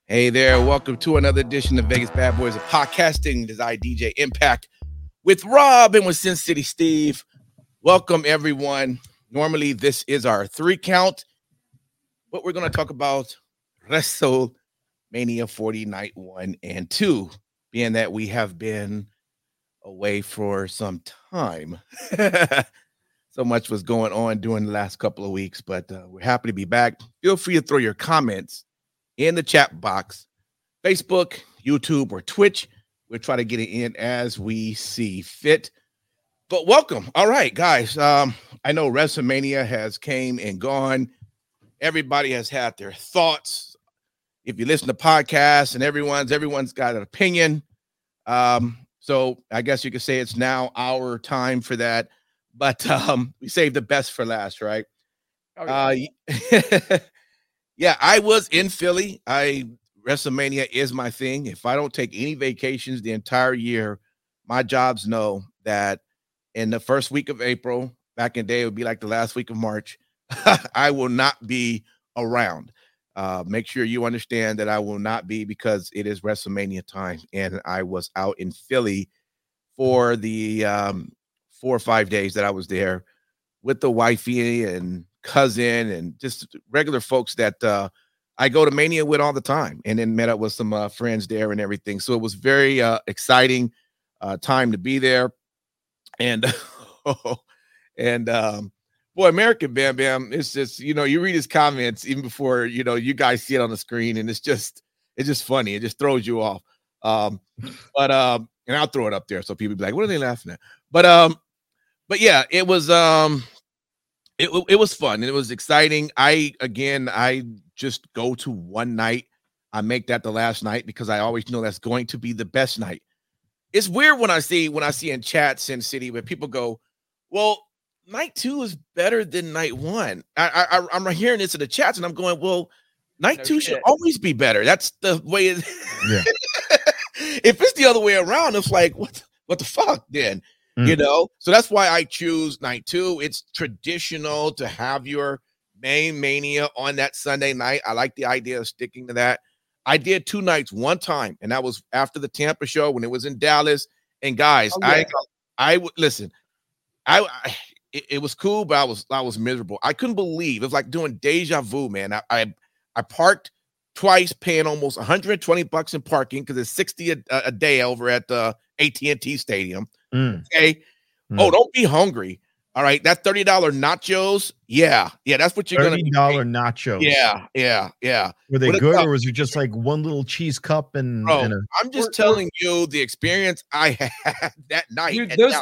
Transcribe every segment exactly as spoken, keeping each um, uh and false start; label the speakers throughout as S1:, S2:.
S1: Hey there, welcome to another edition of Vegas Bad Boys of Podcasting. This is I, D J Impact, with Rob and with Sin City Steve. Welcome, everyone. Normally, this is our three count, but we're going to talk about WrestleMania forty night one and two, being that we have been away for some time. So much was going on during the last couple of weeks, but uh, we're happy to be back. Feel free to throw your comments in the chat box, Facebook, YouTube, or Twitch. We'll try to get it in as we see fit. But welcome. All right, guys. Um, I know WrestleMania has came and gone. Everybody has had their thoughts. If you listen to podcasts and everyone's everyone's got an opinion. Um, so I guess you could say it's now our time for that. But um, we saved the best for last, right? Oh, yeah. Uh, yeah, I was in Philly. I WrestleMania is my thing. If I don't take any vacations the entire year, my jobs know that in the first week of April, back in the day, it would be like the last week of March, I will not be around. Uh, make sure you understand that I will not be, because it is WrestleMania time, and I was out in Philly for the um, four or five days that I was there with the wifey and cousin and just regular folks that uh, I go to Mania with all the time, and then met up with some uh, friends there and everything. So it was very uh, exciting uh, time to be there. And, and um, boy, American Bam Bam, it's just, you know, you read his comments even before, you know, you guys see it on the screen, and it's just, it's just funny. It just throws you off. Um, but, um, and I'll throw it up there so people be like, what are they laughing at? But, um, but yeah, it was, um, It, it was fun, and it was exciting. I, again, I just go to one night. I make that the last night because I always know that's going to be the best night. It's weird when I see, when I see in chat, Sin City, where people go, well, night two is better than night one. I, I, I'm hearing this in the chats, and I'm going, well, night no two shit. should always be better. That's the way it yeah. If it's the other way around, it's like, what, what the fuck then? Mm. You know, so that's why I choose night two. It's traditional to have your main Mania on that Sunday night. I like the idea of sticking to that. I did two nights one time, and that was after the Tampa show when it was in Dallas. And guys, oh, yeah. I I would listen. I, I it, it was cool, but I was I was miserable. I couldn't believe it was like doing deja vu, man. I I, I parked twice, paying almost one hundred twenty bucks in parking because it's sixty a, a day over at the A T and T Stadium. Mm. Okay. Mm. Oh, don't be hungry. All right. That thirty dollar nachos. Yeah. Yeah. That's what you're going to
S2: thirty dollar nachos.
S1: Yeah. Yeah. Yeah.
S2: Were they good, or was it just like one little cheese cup and,
S1: Bro,
S2: and a-
S1: I'm just or, telling or, you the experience I had that night.
S3: Dude, those,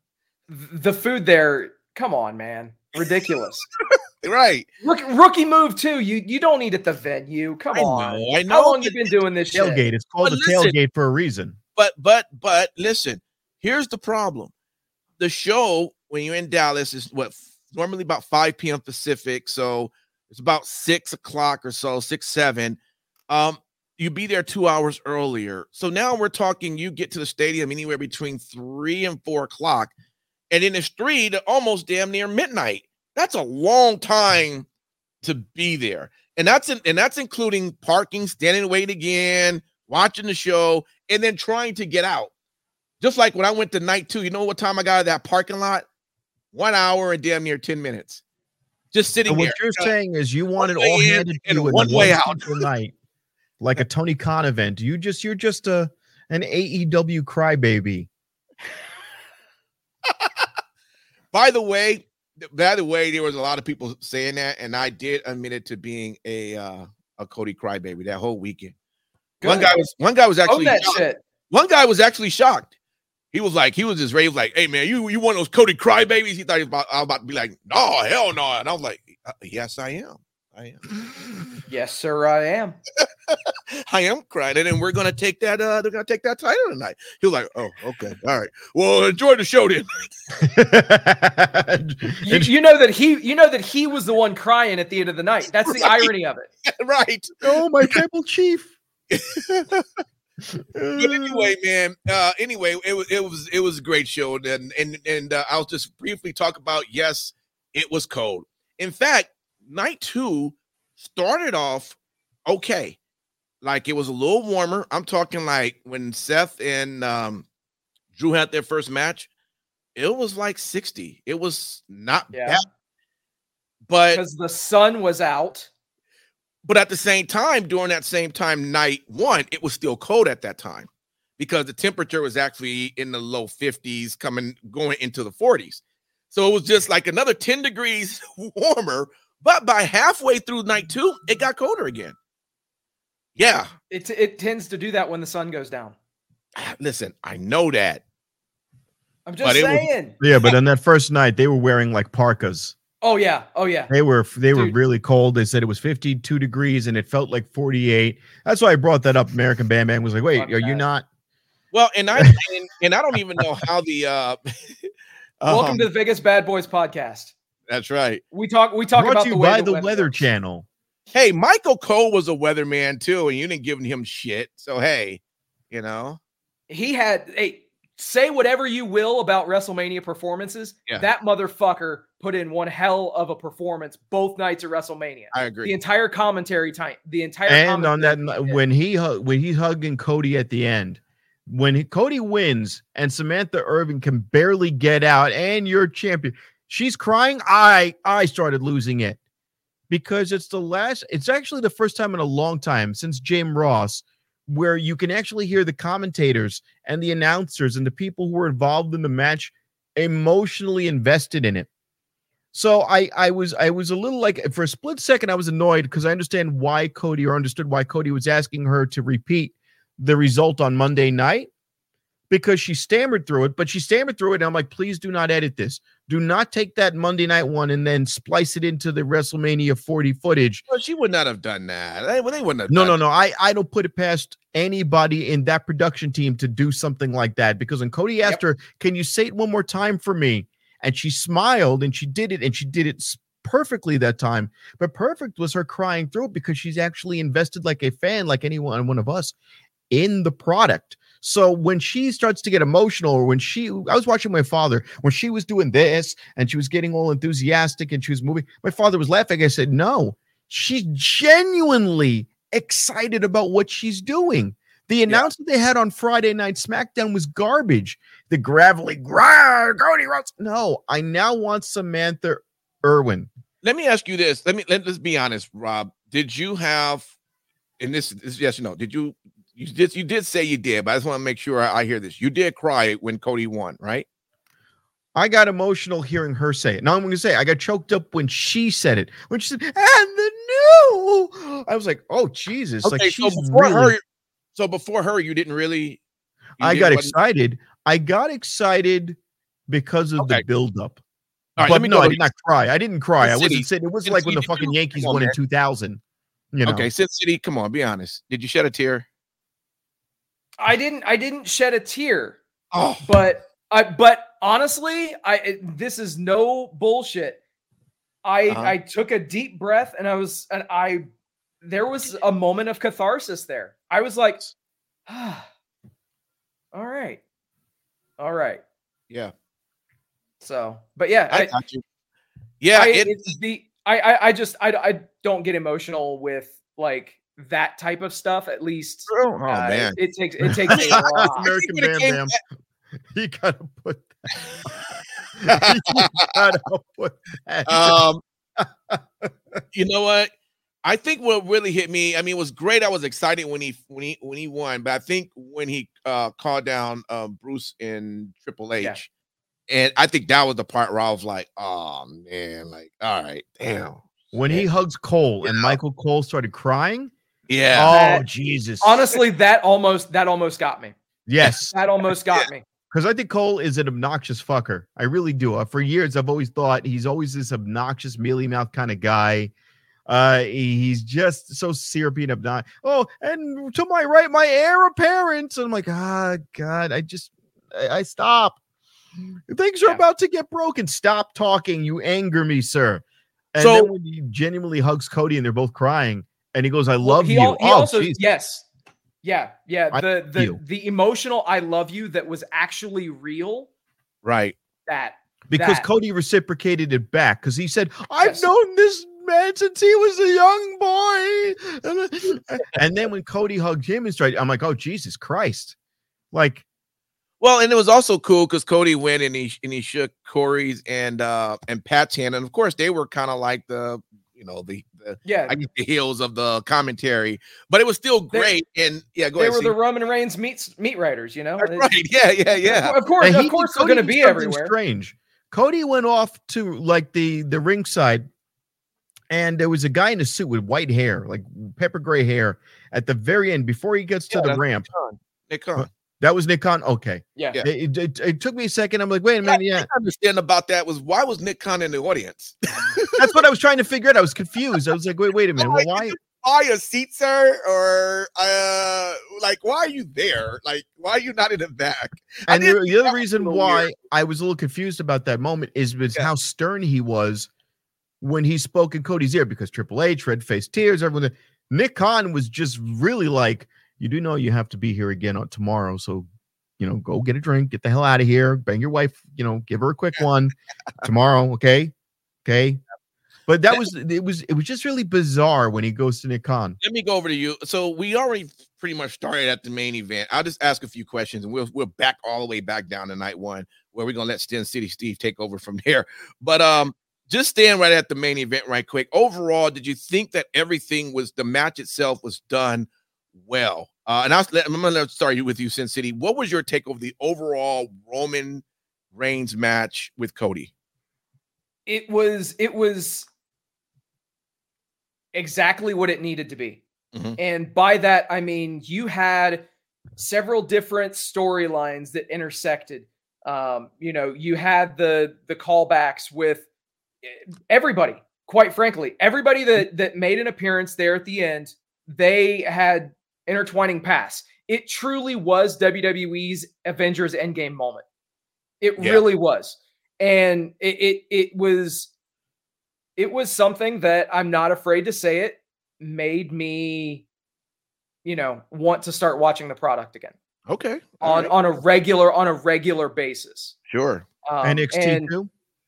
S3: the food there. Come on, man. Ridiculous.
S1: Right.
S3: Rookie, rookie move too. You you don't eat at the venue. Come
S1: I
S3: on.
S1: Know, I know.
S3: How long you been doing this
S2: tailgate?
S3: Shit?
S2: It's called
S1: but
S2: a
S1: listen,
S2: tailgate for a reason.
S1: But but but listen, here's the problem. The show when you're in Dallas is what normally about five p.m. Pacific, so it's about six o'clock or so, six seven. Um, you be there two hours earlier. So now we're talking. You get to the stadium anywhere between three and four o'clock, and in the street almost damn near midnight. That's a long time to be there, and that's in, and that's including parking, standing wait again, watching the show, and then trying to get out. Just like when I went to night two, you know what time I got out of that parking lot? One hour and damn near ten minutes. Just sitting
S2: so what
S1: there.
S2: You're
S1: you know,
S2: saying is you want it all handed to you in
S1: one way out
S2: night, like a Tony Khan event. You just you're just a an A E W crybaby.
S1: By the way, by the way, there was a lot of people saying that, and I did admit it to being a uh, a Cody crybaby that whole weekend. Good. One guy was one guy was actually
S3: that shit.
S1: One guy was actually shocked. He was like, he was just raved like, hey, man, you, you one of those Cody crybabies? He thought he was about, I was about to be like, no, hell no. And I was like, yes, I am. I am.
S3: Yes, sir, I am.
S1: I am crying. And then we're going to take that, uh, they're going to take that title tonight. He was like, oh, okay. All right. Well, enjoy the show then.
S3: you, you know that he, you know that he was the one crying at the end of the night. That's the
S1: right.
S3: irony of it.
S1: Right.
S2: Oh, my tribal chief.
S1: But anyway, man. Uh, anyway, it was it was it was a great show, and and and uh, I'll just briefly talk about. Yes, it was cold. In fact, night two started off okay. like it was a little warmer. I'm talking like when Seth and um, Drew had their first match, it was like sixty. It was not
S3: Yeah.
S1: bad. But
S3: Because the sun was out.
S1: but at the same time, during that same time, night one, it was still cold at that time because the temperature was actually in the low fifties, coming going into the forties. So it was just like another ten degrees warmer. But by halfway through night two, it got colder again. Yeah.
S3: It it tends to do that when the sun goes down.
S1: Listen, I know that.
S3: I'm just
S1: But it was-
S3: saying.
S2: Yeah, but on that first night, they were wearing like parkas.
S3: Oh yeah. Oh yeah.
S2: They were they were
S3: Dude.
S2: really cold. They said it was fifty-two degrees and it felt like forty-eight. That's why I brought that up. American Bam Bam was like, "Wait,
S3: Fuck
S2: are you
S3: that.
S2: not?"
S1: Well, and I and, and I don't even know how the uh
S3: Welcome
S1: um,
S3: to the Vegas Bad Boys podcast.
S1: that's right.
S3: We talk. We talk
S2: Brought
S3: about
S2: to you
S3: the way
S2: by
S3: the,
S2: the Weather
S3: works.
S2: Channel.
S1: Hey, Michael Cole was a weatherman too, and you didn't give him shit. So hey, you know.
S3: He had. Hey, say whatever you will about WrestleMania performances.
S1: Yeah.
S3: That motherfucker put in one hell of a performance both nights of WrestleMania.
S1: I
S3: The
S1: agree.
S3: entire commentary time. The entire
S2: And on that
S3: commentary
S2: ni-
S3: he did.
S2: when he hu- when he's hugging Cody at the end, when he, Cody wins and Samantha Irvin can barely get out, and you're champion, she's crying. I I started losing it because it's the last. It's actually the first time in a long time since James Ross where you can actually hear the commentators and the announcers and the people who were involved in the match emotionally invested in it. So I I was I was a little like for a split second I was annoyed because I understand why Cody or understood why Cody was asking her to repeat the result on Monday night because she stammered through it, but she stammered through it and I'm like, please do not edit this. Do not take that Monday night one and then splice it into the WrestleMania forty footage.
S1: Well, she would not have done that. They, they wouldn't have
S2: No,
S1: done
S2: no, no. I, I don't put it past anybody in that production team to do something like that because when Cody asked her, can you say it one more time for me? And she smiled and she did it and she did it s- perfectly that time. But perfect was her crying through it because she's actually invested like a fan, like anyone, one of us, in the product. So when she starts to get emotional, or when she, I was watching my father, when she was doing this and she was getting all enthusiastic and she was moving, my father was laughing. I said, no, she's genuinely excited about what she's doing. The announcement they had on Friday Night SmackDown was garbage. The gravelly, "Grrr, Cody Rhodes." No, I now want Samantha Irwin.
S1: Let me ask you this. Let me let, let's be honest, Rob. Did you have, and this is yes or no, did you you did you did say you did, but I just want to make sure I, I hear this. You did cry when Cody won, right?
S2: I got emotional hearing her say it. Now I'm going to say I got choked up when she said it. When she said, "and the new," I was like, "Oh Jesus!"
S1: Okay,
S2: like
S1: so
S2: she's
S1: before
S2: really.
S1: her, so before her, you didn't really. you
S2: I
S1: didn't-
S2: got
S1: wasn't-
S2: excited. I got excited because of
S1: Okay.
S2: the buildup.
S1: All right,
S2: but
S1: let me
S2: no,
S1: go
S2: I
S1: to
S2: did not cry. I didn't cry. I
S1: Sin
S2: wasn't
S1: City.
S2: saying it was
S1: Sin
S2: like when the
S1: City,
S2: fucking
S1: dude,
S2: Yankees
S1: come on,
S2: won in
S1: man.
S2: two thousand. You know,
S1: Okay, Sin City, come on, be honest. Did you shed a tear?
S3: I didn't. I didn't shed a tear.
S1: Oh,
S3: But I. But honestly, I. it- This is no bullshit. I.
S1: Uh-huh.
S3: I took a deep breath and I was. And I. There was a moment of catharsis there. I was like, ah, all right, all right.
S1: yeah,
S3: So, but yeah,
S1: I
S3: I,
S1: got you. Yeah,
S3: I,
S1: it,
S3: it's the I, I I just I I don't get emotional with like that type of stuff. At least,
S1: oh
S3: uh,
S1: man.
S3: it, it takes it takes a lot.
S2: American
S1: when it
S2: Bam
S1: came
S2: Bam. You gotta put that. You gotta put that.
S1: um, you know what? I think what really hit me. I mean, it was great. I was excited when he when he when he won, but I think when he uh called down um Bruce and Triple H,
S3: Yeah.
S1: and I think that was the part where I was like, oh man, like, all right, damn.
S2: When he hugs Cole and
S1: Yeah.
S2: Michael Cole started crying.
S1: Yeah.
S2: Oh
S3: That-
S2: Jesus!
S3: Honestly, that almost that almost got me.
S2: yes.
S3: That almost got me.
S2: Because I think Cole is an obnoxious fucker. I really do. Uh, for years, I've always thought he's always this obnoxious, mealy mouth kind of guy. Uh, he- he's just so syrupy and obnoxious. Oh, and to my right, my heir apparent. And I'm like, ah, God, I just, I, I stop. Things are
S3: Yeah.
S2: about to get broken. Stop talking. You anger me, sir. And
S1: So-
S2: then when he genuinely hugs Cody and they're both crying, and he goes, "I love
S3: he
S2: you."
S3: al- he
S2: oh,
S3: also
S2: geez.
S3: yes, yeah, yeah.
S2: I
S3: The
S2: love
S3: the
S2: you.
S3: the emotional "I love you" that was actually real.
S1: Right.
S3: That
S2: Because
S3: that.
S2: Cody reciprocated it back because he said, I've
S3: Yes.
S2: known this man since he was a young boy. And And then when Cody hugged him and started, I'm like, oh, Jesus Christ. Like,
S1: well, and it was also cool because Cody went and he and he shook Corey's and uh and Pat's hand, and of course they were kind of like the you know the, the
S3: yeah
S1: I guess the heels of the commentary, but it was still great. They, and yeah, go
S3: they
S1: ahead.
S3: were
S1: see.
S3: the Roman Reigns meat meat writers, you know.
S1: Right? Yeah, yeah, yeah.
S3: Of course,
S2: he,
S3: of course, they're
S2: Cody
S3: going to
S2: did
S3: be
S2: something
S3: everywhere.
S2: Strange. Cody went off to like the the ringside, and there was a guy in a suit with white hair, like pepper gray hair, at the very end before he gets
S1: Yeah,
S2: to the ramp.
S1: Nick Khan.
S2: That was Nick Khan. Okay,
S3: yeah.
S2: yeah. It, it, it took me a second. I'm like, wait a minute. Yeah,
S1: I understand about that was why was Nick Khan in the audience?
S2: That's what I was trying to figure out. I was confused. I was like, wait, wait a minute. Well, why?
S1: Buy a seat, sir, or uh, like, why are you there? Like, why are you not in the back?
S2: And the, the other reason why weird. I was a little confused about that moment is was
S1: yeah.
S2: how stern he was when he spoke in Cody's ear, because Triple H, red face tears, everyone. Nick Khan was just really like, you do know you have to be here again on tomorrow, so you know, go get a drink, get the hell out of here, bang your wife, you know, give her a quick one tomorrow, okay, okay. But that was it was it was just really bizarre when he goes to Nick Khan.
S1: Let me go over to you. So we already pretty much started at the main event. I'll just ask a few questions, and we'll we'll back all the way back down to night one, where we're gonna let Sin City Steve take over from there. But um, just staying right at the main event, right quick. Overall, did you think that everything was the match itself was done well? Uh, and I'll let, I'm gonna start with you, Sin City. What was your take over the overall Roman Reigns match with Cody?
S3: It was it was exactly what it needed to be. Mm-hmm. And by that, I mean, you had several different storylines that intersected. Um, you know, you had the the callbacks with everybody, quite frankly, everybody that that made an appearance there at the end, they had intertwining paths. It truly was W W E's Avengers Endgame moment. It yeah. really was. And it, it it was it was something that, I'm not afraid to say it, made me, you know, want to start watching the product again.
S1: Okay.
S3: On right. on a regular on a regular basis.
S1: Sure.
S2: Um, N X T too.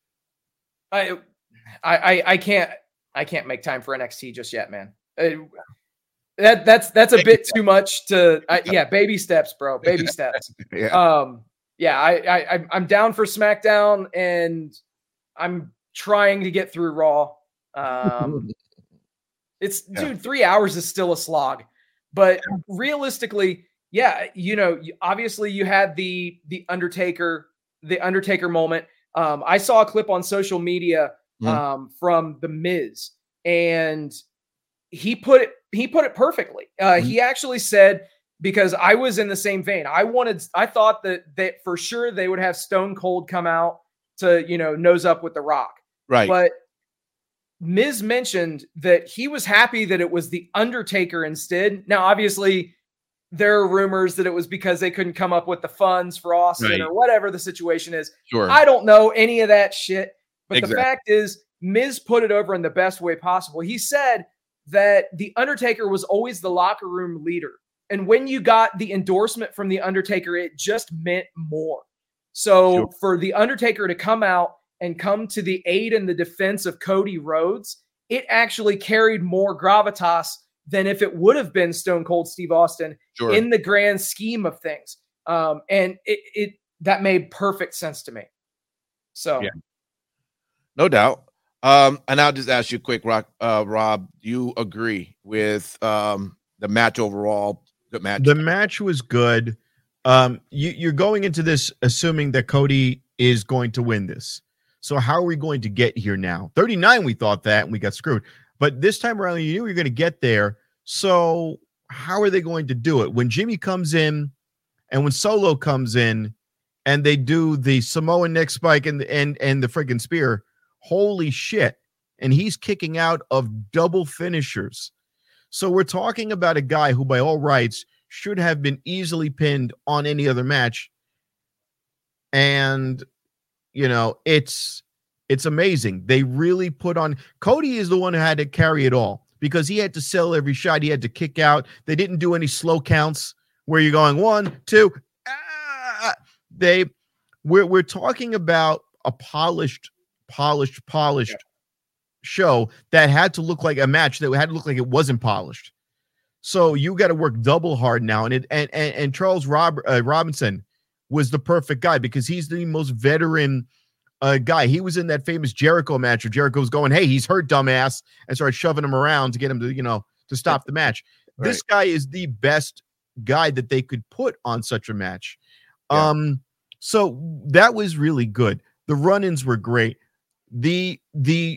S3: I, I I can't I can't make time for N X T just yet, man. Uh, that that's that's a baby bit steps. Too much to uh, yeah, baby steps, bro. Baby steps.
S1: yeah.
S3: Um yeah, I I I'm down for SmackDown, and I'm trying to get through Raw. Um it's yeah. dude, three hours is still a slog. But realistically, yeah, you know, obviously you had the the Undertaker, the Undertaker moment. Um, I saw a clip on social media um, mm. from The Miz, and he put it he put it perfectly. Uh, mm. He actually said, because I was in the same vein, I wanted, I thought that that for sure they would have Stone Cold come out to, you know, nose up with The Rock,
S1: right?
S3: But Miz mentioned that he was happy that it was the Undertaker instead. Now, obviously, there are rumors that it was because they couldn't come up with the funds for Austin right. or whatever the situation is.
S1: Sure.
S3: I don't know any of that shit. But
S1: exactly.
S3: the fact is, Miz put it over in the best way possible. He said that the Undertaker was always the locker room leader. And when you got the endorsement from the Undertaker, it just meant more. So sure. for the Undertaker to come out and come to the aid and the defense of Cody Rhodes, it actually carried more gravitas than if it would have been Stone Cold Steve Austin
S1: sure.
S3: in the grand scheme of things. Um, and it, it that made perfect sense to me. So,
S1: yeah. No doubt. Um, and I'll just ask you quick, Rock, uh, Rob, do you agree with um, the match overall? Good match.
S2: The match was good. Um, you, you're going into this assuming that Cody is going to win this. So how are we going to get here now? thirty-nine, we thought that, and we got screwed. But this time around, you knew we were going to get there. So how are they going to do it? When Jimmy comes in and when Solo comes in and they do the Samoan neck spike and, and, and the freaking spear, holy shit. And he's kicking out of double finishers. So we're talking about a guy who, by all rights, should have been easily pinned on any other match. And you know, it's it's amazing. They really put on. Cody is the one who had to carry it all because he had to sell every shot. He had to kick out. They didn't do any slow counts where you're going one, two. Ah! They we're we're talking about a polished, polished, polished yeah. show that had to look like a match that had to look like it wasn't polished. So you got to work double hard now. And it and and, and Charles Rob, uh, Robinson was the perfect guy because he's the most veteran uh, guy. He was in that famous Jericho match where Jericho was going, "Hey, he's hurt, dumbass," and started shoving him around to get him to, you know, to stop the match. Right. This guy is the best guy that they could put on such a match. Yeah. Um, so that was really good. The run-ins were great. The the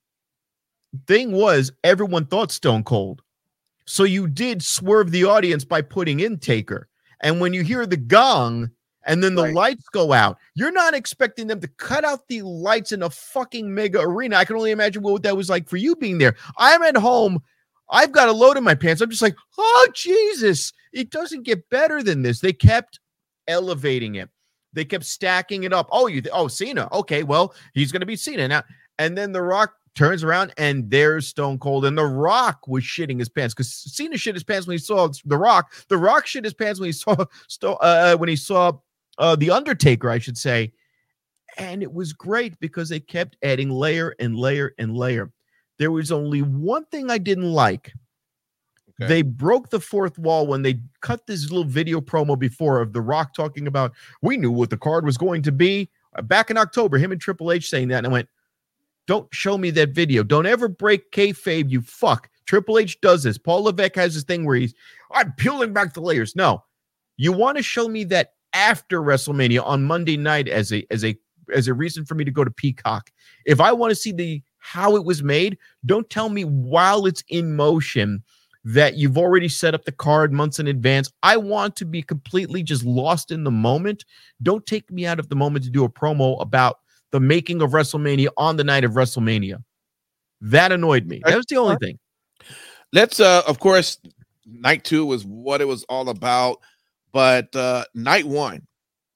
S2: thing was, everyone thought Stone Cold. So you did swerve the audience by putting in Taker. And when you hear the gong and then the right. lights go out, you're not expecting them to cut out the lights in a fucking mega arena. I can only imagine what that was like for you being there. I'm at home. I've got a load in my pants. I'm just like, oh, Jesus. It doesn't get better than this. They kept elevating it. They kept stacking it up. Oh, you, th- oh, Cena. Okay, well, he's going to be Cena now. And then The Rock turns around and there's Stone Cold, and The Rock was shitting his pants because Cena shit his pants when he saw The Rock. The Rock shit his pants when he saw uh, when he saw uh, the Undertaker, I should say. And it was great because they kept adding layer and layer and layer. There was only one thing I didn't like. Okay. They broke the fourth wall when they cut this little video promo before of The Rock talking about, we knew what the card was going to be. Back in October, him and Triple H saying that, and I went, don't show me that video. Don't ever break kayfabe, you fuck. Triple H does this. Paul Levesque has this thing where he's, I'm peeling back the layers. No, you want to show me that after WrestleMania on Monday night as a as a as a reason for me to go to Peacock. If I want to see the how it was made, don't tell me while it's in motion that you've already set up the card months in advance. I want to be completely just lost in the moment. Don't take me out of the moment to do a promo about the making of WrestleMania on the night of WrestleMania. That annoyed me. That was the only thing.
S1: Let's, uh, of course, night two was what it was all about. But uh, night one,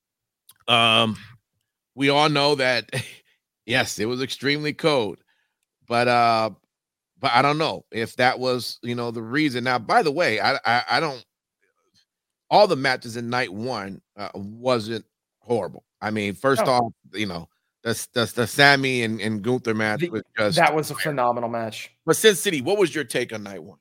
S1: um, we all know that, yes, it was extremely cold. But uh, but I don't know if that was, you know, the reason. Now, by the way, I I, I don't. All the matches in night one uh, wasn't horrible. I mean, first oh. off, you know, that's that's the Sammy and, and Gunther match
S3: the,
S1: was just
S3: that was a phenomenal match.
S1: But Sin City, what was your take on night one?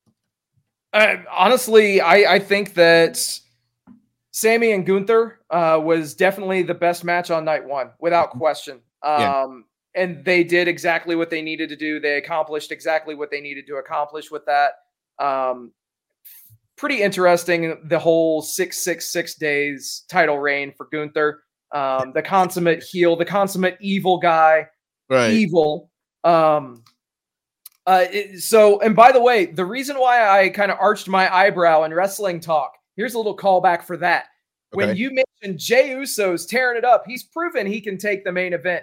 S3: Uh, honestly, I I think that Sammy and Gunther uh, was definitely the best match on night one, without question. Um, yeah. And they did exactly what they needed to do. They accomplished exactly what they needed to accomplish with that. Um, pretty interesting, the whole six six six days title reign for Gunther. Um, the consummate heel, the consummate evil guy,
S1: right.
S3: evil. Um, uh, it, so, and by the way, the reason why I kind of arched my eyebrow in wrestling talk, here's a little callback for that. Okay. When you mentioned Jey Uso's tearing it up, he's proven he can take the main event.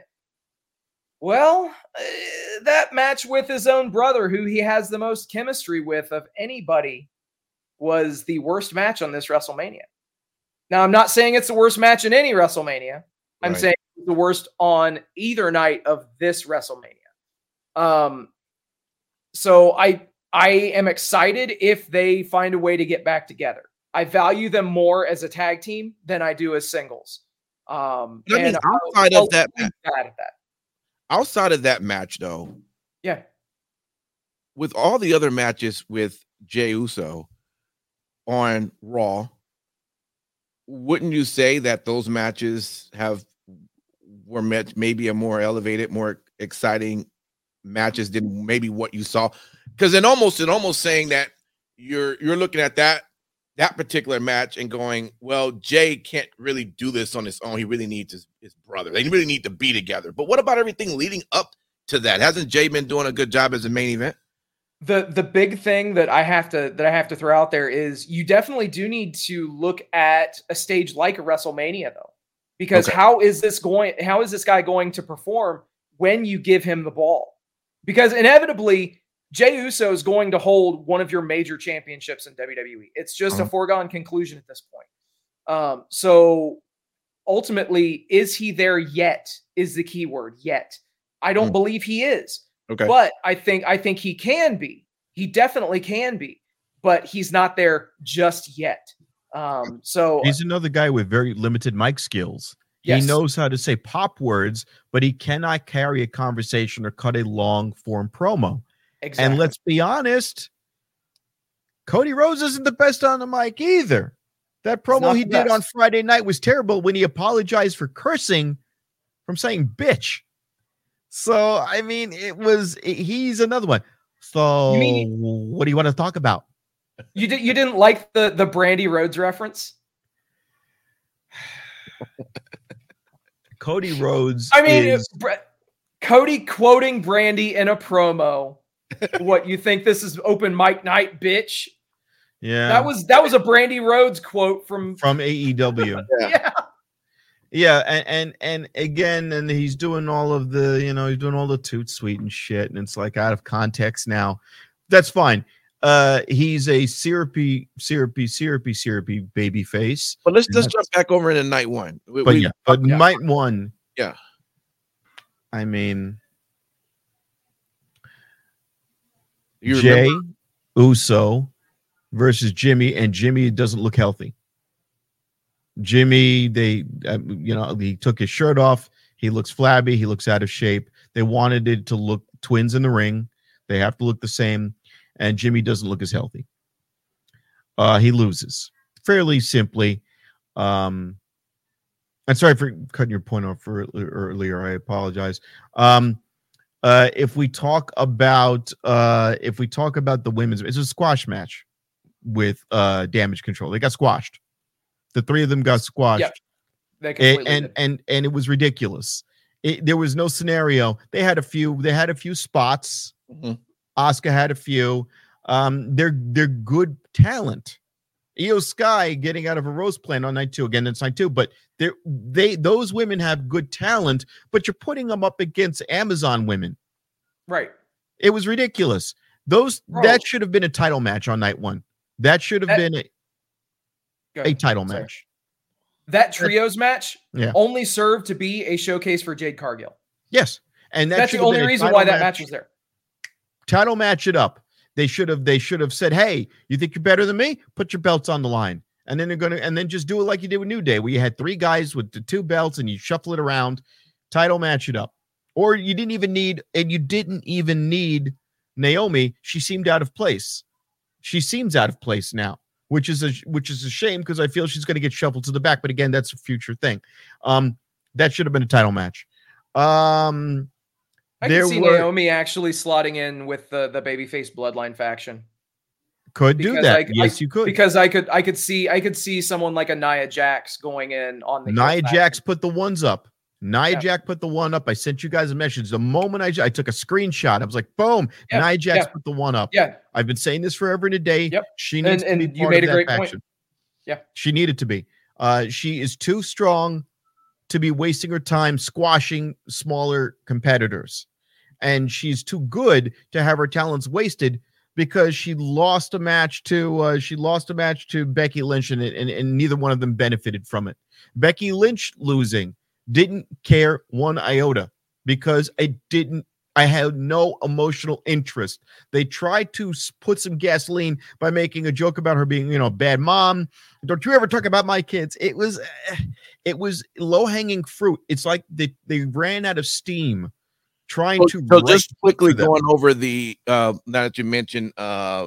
S3: Well, uh, that match with his own brother, who he has the most chemistry with of anybody, was the worst match on this WrestleMania. Now, I'm not saying it's the worst match in any WrestleMania. I'm right. saying it's the worst on either night of this WrestleMania. Um, so I I am excited if they find a way to get back together. I value them more as a tag team than I do as singles. Um,
S1: I mean,
S3: and
S1: outside
S3: I'll,
S1: of that,
S3: I'll bad at that.
S1: Outside of that match, though,
S3: yeah,
S1: with all the other matches with Jey Uso on Raw, wouldn't you say that those matches have were met maybe a more elevated, more exciting matches than maybe what you saw? Because it almost it almost saying that you're you're looking at that that particular match and going, well, Jey can't really do this on his own. He really needs his, his brother. They really need to be together. But what about everything leading up to that? Hasn't Jey been doing a good job as a main event?
S3: The the big thing that I have to that I have to throw out there is you definitely do need to look at a stage like a WrestleMania, though, because okay. how is this going? How is this guy going to perform when you give him the ball? Because inevitably, Jey Uso is going to hold one of your major championships in W W E. It's just uh-huh. a foregone conclusion at this point. Um, so ultimately, is he there yet? Is the key word yet? I don't mm. believe he is.
S1: Okay.
S3: But I think I think he can be. He definitely can be, but he's not there just yet. Um, so
S2: he's another guy with very limited mic skills. Yes. He knows how to say pop words, but he cannot carry a conversation or cut a long form promo.
S3: Exactly.
S2: And let's be honest, Cody Rhodes isn't the best on the mic either. That promo he did on Friday night was terrible when he apologized for cursing from saying bitch. So, I mean, it was, it, he's another one. So, mean, what do you want to talk about?
S3: You, did, you didn't like the, the Brandy Rhodes reference?
S2: Cody Rhodes.
S3: I mean,
S2: is...
S3: Cody quoting Brandy in a promo. What, you think this is open mic night, bitch?
S2: Yeah,
S3: that was that was a Brandy Rhodes quote from
S2: from A E W.
S3: yeah, yeah,
S2: yeah, and, and and again, and he's doing all of the, you know, he's doing all the toot sweet and shit, and it's like out of context now. That's fine. Uh, he's a syrupy, syrupy, syrupy, syrupy baby face.
S1: But let's let's jump back over into night one.
S2: We, but we, yeah, but yeah. night one,
S1: yeah.
S2: I mean,
S1: you
S2: Jay
S1: remember?
S2: Uso versus Jimmy, and Jimmy doesn't look healthy. Jimmy, they, uh, you know, he took his shirt off. He looks flabby. He looks out of shape. They wanted it to look twins in the ring. They have to look the same. And Jimmy doesn't look as healthy. Uh, he loses fairly simply. Um, I'm sorry for cutting your point off for earlier. I apologize. Um, uh, if we talk about uh, if we talk about the women's, it's a squash match with uh, Damage Control. They got squashed. The three of them got squashed.
S3: Yeah, they completely
S2: and, and and and it was ridiculous. It, there was no scenario. They had a few. They had a few spots.
S1: Mm-hmm.
S2: Asuka had a few. Um, they're they're good talent. Io Sky getting out of a rose plant on night two. Again, it's night two, but they they those women have good talent, but you're putting them up against Amazon women.
S3: Right.
S2: It was ridiculous. Those Bro. That should have been a title match on night one. That should have that, been a, a title Sorry. match.
S3: That trios match
S2: yeah.
S3: only served to be a showcase for Jade Cargill.
S2: Yes. And that
S3: that's the only reason why that match was there.
S2: Title match it up. They should have they should have said, hey, you think you're better than me? Put your belts on the line. And then they're gonna and then just do it like you did with New Day, where you had three guys with the two belts and you shuffle it around, title match it up. Or you didn't even need, and you didn't even need Naomi. She seemed out of place. She seems out of place now, which is a which is a shame because I feel she's going to get shuffled to the back. But again, that's a future thing. Um, that should have been a title match. Um,
S3: I can see were, Naomi actually slotting in with the the babyface bloodline faction.
S2: Could do that. I, yes,
S3: I,
S2: you could.
S3: Because I could I could see I could see someone like a Nia Jax going in on the
S2: Nia Jax put the ones up. Nia yeah. Jax put the one up. I sent you guys a message. The moment I, I took a screenshot, I was like, boom, yeah. Nia Jax yeah. put the one up.
S3: Yeah.
S2: I've been saying this forever and a day.
S3: Yep.
S2: She needs
S3: and,
S2: to
S3: and
S2: be
S3: you
S2: part
S3: made
S2: of
S3: a
S2: that
S3: great
S2: faction.
S3: Point. Yeah.
S2: She needed to be. Uh, she is too strong to be wasting her time squashing smaller competitors. And she's too good to have her talents wasted because she lost a match to uh, she lost a match to Becky Lynch, and, and, and neither one of them benefited from it. Becky Lynch losing didn't care one iota because I didn't I had no emotional interest. They tried to put some gasoline by making a joke about her being, you know, a bad mom. Don't you ever talk about my kids? It was it was low-hanging fruit. It's like they, they ran out of steam trying
S1: so,
S2: to
S1: so just quickly going over the uh now that you mentioned uh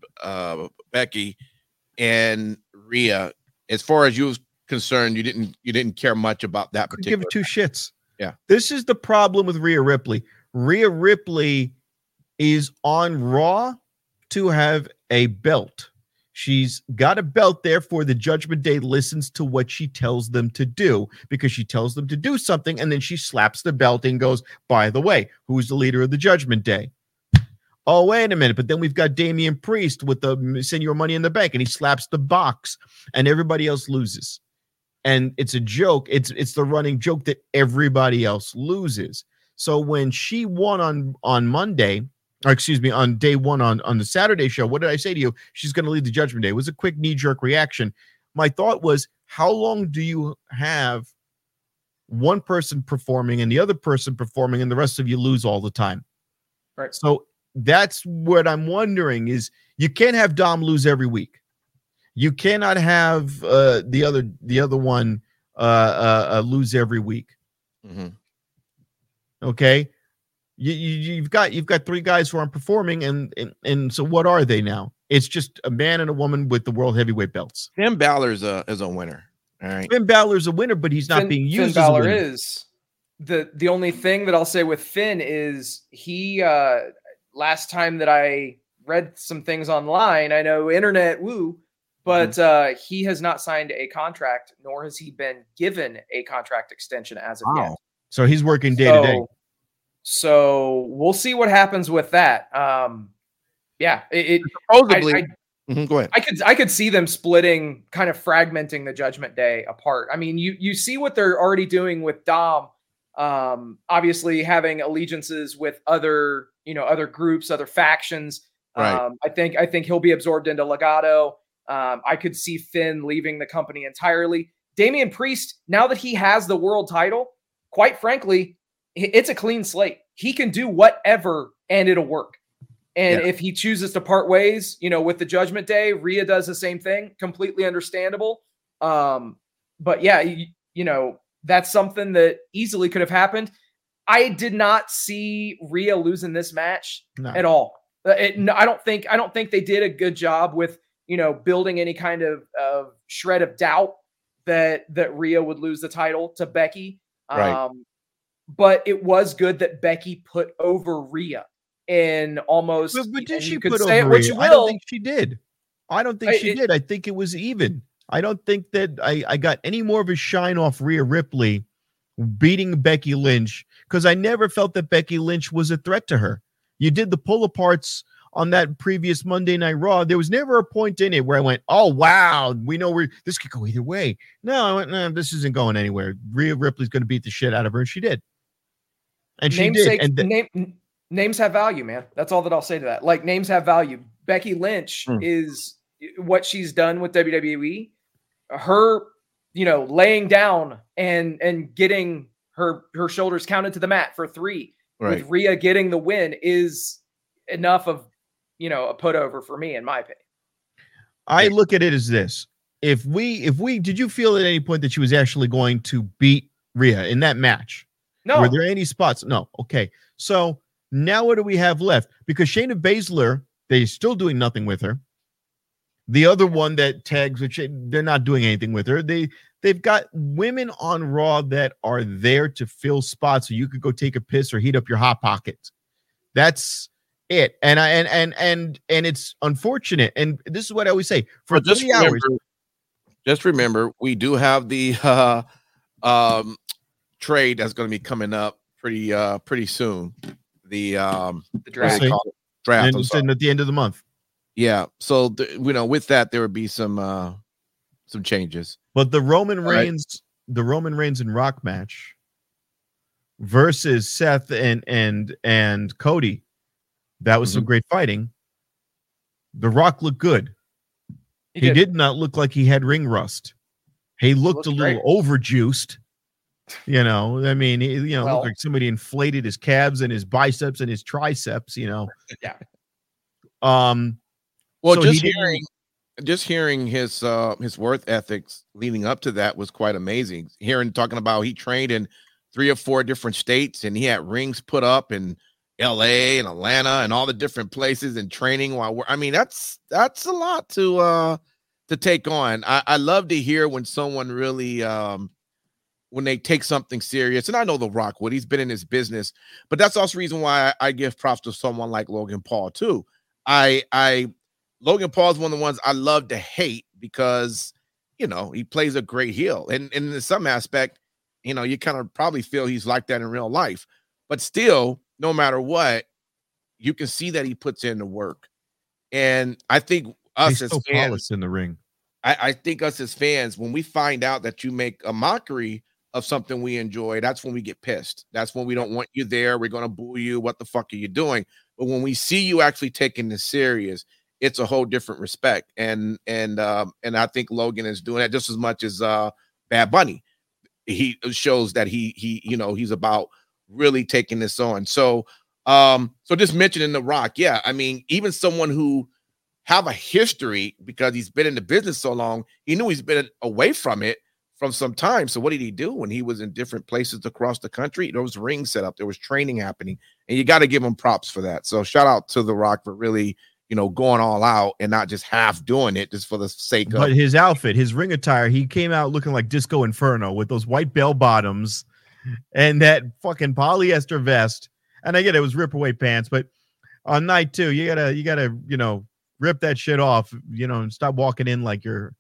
S1: uh Becky and Rhea, as far as you concerned, you didn't you didn't care much about that particular
S2: give two shits.
S1: Yeah.
S2: This is the problem with Rhea Ripley. Rhea Ripley is on Raw to have a belt. She's got a belt there for the Judgment Day listens to what she tells them to do, because she tells them to do something and then she slaps the belt and goes, by the way, who's the leader of the Judgment Day? Oh, wait a minute. But then we've got Damian Priest with the send your money in the bank, and he slaps the box and everybody else loses. And it's a joke. It's it's the running joke that everybody else loses. So when she won on, on Monday, or excuse me, on day one on, on the Saturday show, what did I say to you? She's going to lead the Judgment Day. It was a quick knee-jerk reaction. My thought was, how long do you have one person performing and the other person performing and the rest of you lose all the time?
S3: Right.
S2: So that's what I'm wondering is you can't have Dom lose every week. You cannot have uh, the other the other one uh, uh, uh, lose every week.
S1: Mm-hmm.
S2: Okay, you, you you've got you've got three guys who aren't performing, and and and so what are they now? It's just a man and a woman with the world heavyweight belts.
S1: Finn Balor is a is a winner. All right.
S2: Finn Balor's a winner, but he's not
S3: Finn,
S2: being used
S3: Finn
S2: as a
S3: Balor
S2: winner.
S3: is the the only thing that I'll say with Finn is he uh last time that I read some things online, I know internet woo, but mm-hmm. uh he has not signed a contract, nor has he been given a contract extension as of wow. yet.
S2: So he's working day
S3: so,
S2: to day.
S3: So we'll see what happens with that. Um yeah, it, it
S1: supposedly
S3: I, I,
S1: Mm-hmm, go ahead.
S3: I could I could see them splitting, kind of fragmenting the Judgment Day apart. I mean, you you see what they're already doing with Dom, um, obviously having allegiances with other you know other groups, other factions.
S1: Right.
S3: Um, I think I think he'll be absorbed into Legado. Um, I could see Finn leaving the company entirely. Damian Priest, now that he has the world title, quite frankly, it's a clean slate. He can do whatever and it'll work. And yeah. if he chooses to part ways, you know, with the Judgment Day, Rhea does the same thing. Completely understandable. Um, but yeah, you, you know, that's something that easily could have happened. I did not see Rhea losing this match no. at all. It, no, I don't think I don't think they did a good job with, you know, building any kind of, of shred of doubt that that Rhea would lose the title to Becky.
S1: Right.
S3: Um, but it was good that Becky put over Rhea. In almost,
S2: but, but did she
S3: you could
S2: put
S3: say
S2: over
S3: it what you will.
S2: I don't think she did. I don't think
S3: I,
S2: she
S3: it,
S2: did. I think it was even. I don't think that I, I got any more of a shine off Rhea Ripley beating Becky Lynch because I never felt that Becky Lynch was a threat to her. You did the pull aparts on that previous Monday Night Raw. There was never a point in it where I went, "Oh wow, we know where this could go either way." No, I went, "No, this isn't going anywhere." Rhea Ripley's going to beat the shit out of her, and she did. And she
S3: Namesake,
S2: did. And th-
S3: name. Names have value, man. That's all that I'll say to that. Like, names have value. Becky Lynch mm. is what she's done with W W E. Her, you know, laying down and and getting her her shoulders counted to the mat for three right. with Rhea getting the win is enough of, you know, a put over for me, in my opinion.
S2: I look at it as this. If we, if we, did you feel at any point that she was actually going to beat Rhea in that match?
S3: No.
S2: Were there any spots? No. Okay. So, now what do we have left? Because Shayna Baszler, they're still doing nothing with her. The other one that tags, which they're not doing anything with her. They they've got women on Raw that are there to fill spots so you could go take a piss or heat up your hot pocket. That's it. And I and and and and it's unfortunate. And this is what I always say: for
S1: just
S2: three
S1: remember,
S2: hours.
S1: Just remember, we do have the uh, um, trade that's going to be coming up pretty uh, pretty soon. The um
S3: the draft,
S1: draft
S2: and at the end of the month.
S1: Yeah, so th- you know, with that there would be some uh some changes.
S2: But the Roman Reigns, right. the Roman Reigns and Rock match versus Seth and and and Cody, that was mm-hmm. some great fighting. The Rock looked good. He, he did. did not look like he had ring rust. He looked, he looked a little great. overjuiced. You know, I mean, he, you know, well, looked like somebody inflated his calves and his biceps and his triceps, you know.
S3: Yeah.
S2: Um,
S1: well, so just hearing, just hearing his uh his work ethics leading up to that was quite amazing. Hearing talking about he trained in three or four different states and he had rings put up in L A and Atlanta and all the different places and training while we're, I mean, that's that's a lot to uh to take on. I, I love to hear when someone really um when they take something serious. And I know The Rock would, he's been in his business, but that's also the reason why I, I give props to someone like Logan Paul too. I, I, Logan Paul is one of the ones I love to hate because, you know, he plays a great heel. And, and in some aspect, you know, you kind of probably feel he's like that in real life, but still, no matter what, you can see that he puts in the work. And I think us
S2: he's
S1: as
S2: so
S1: fans
S2: polished in the ring.
S1: I, I think us as fans, when we find out that you make a mockery of something we enjoy, that's when we get pissed. That's when we don't want you there. We're going to boo you. What the fuck are you doing? But when we see you actually taking this serious, it's a whole different respect. And and um, and I think Logan is doing that just as much as uh, Bad Bunny. He shows that he he you know he's about really taking this on. So um so just mentioning The Rock, yeah, I mean, even someone who have a history because he's been in the business so long, he knew he's been away from it from some time. So what did he do when he was in different places across the country? There was rings set up, there was training happening, and you got to give him props for that. So shout out to The Rock for really you know, going all out and not just half doing it just for the sake
S2: But
S1: of
S2: his outfit, his ring attire, he came out looking like Disco Inferno with those white bell bottoms and that fucking polyester vest. And I get it, it was rip away pants, but on night two, you gotta, you gotta, you know, rip that shit off, you know, and stop walking in like you're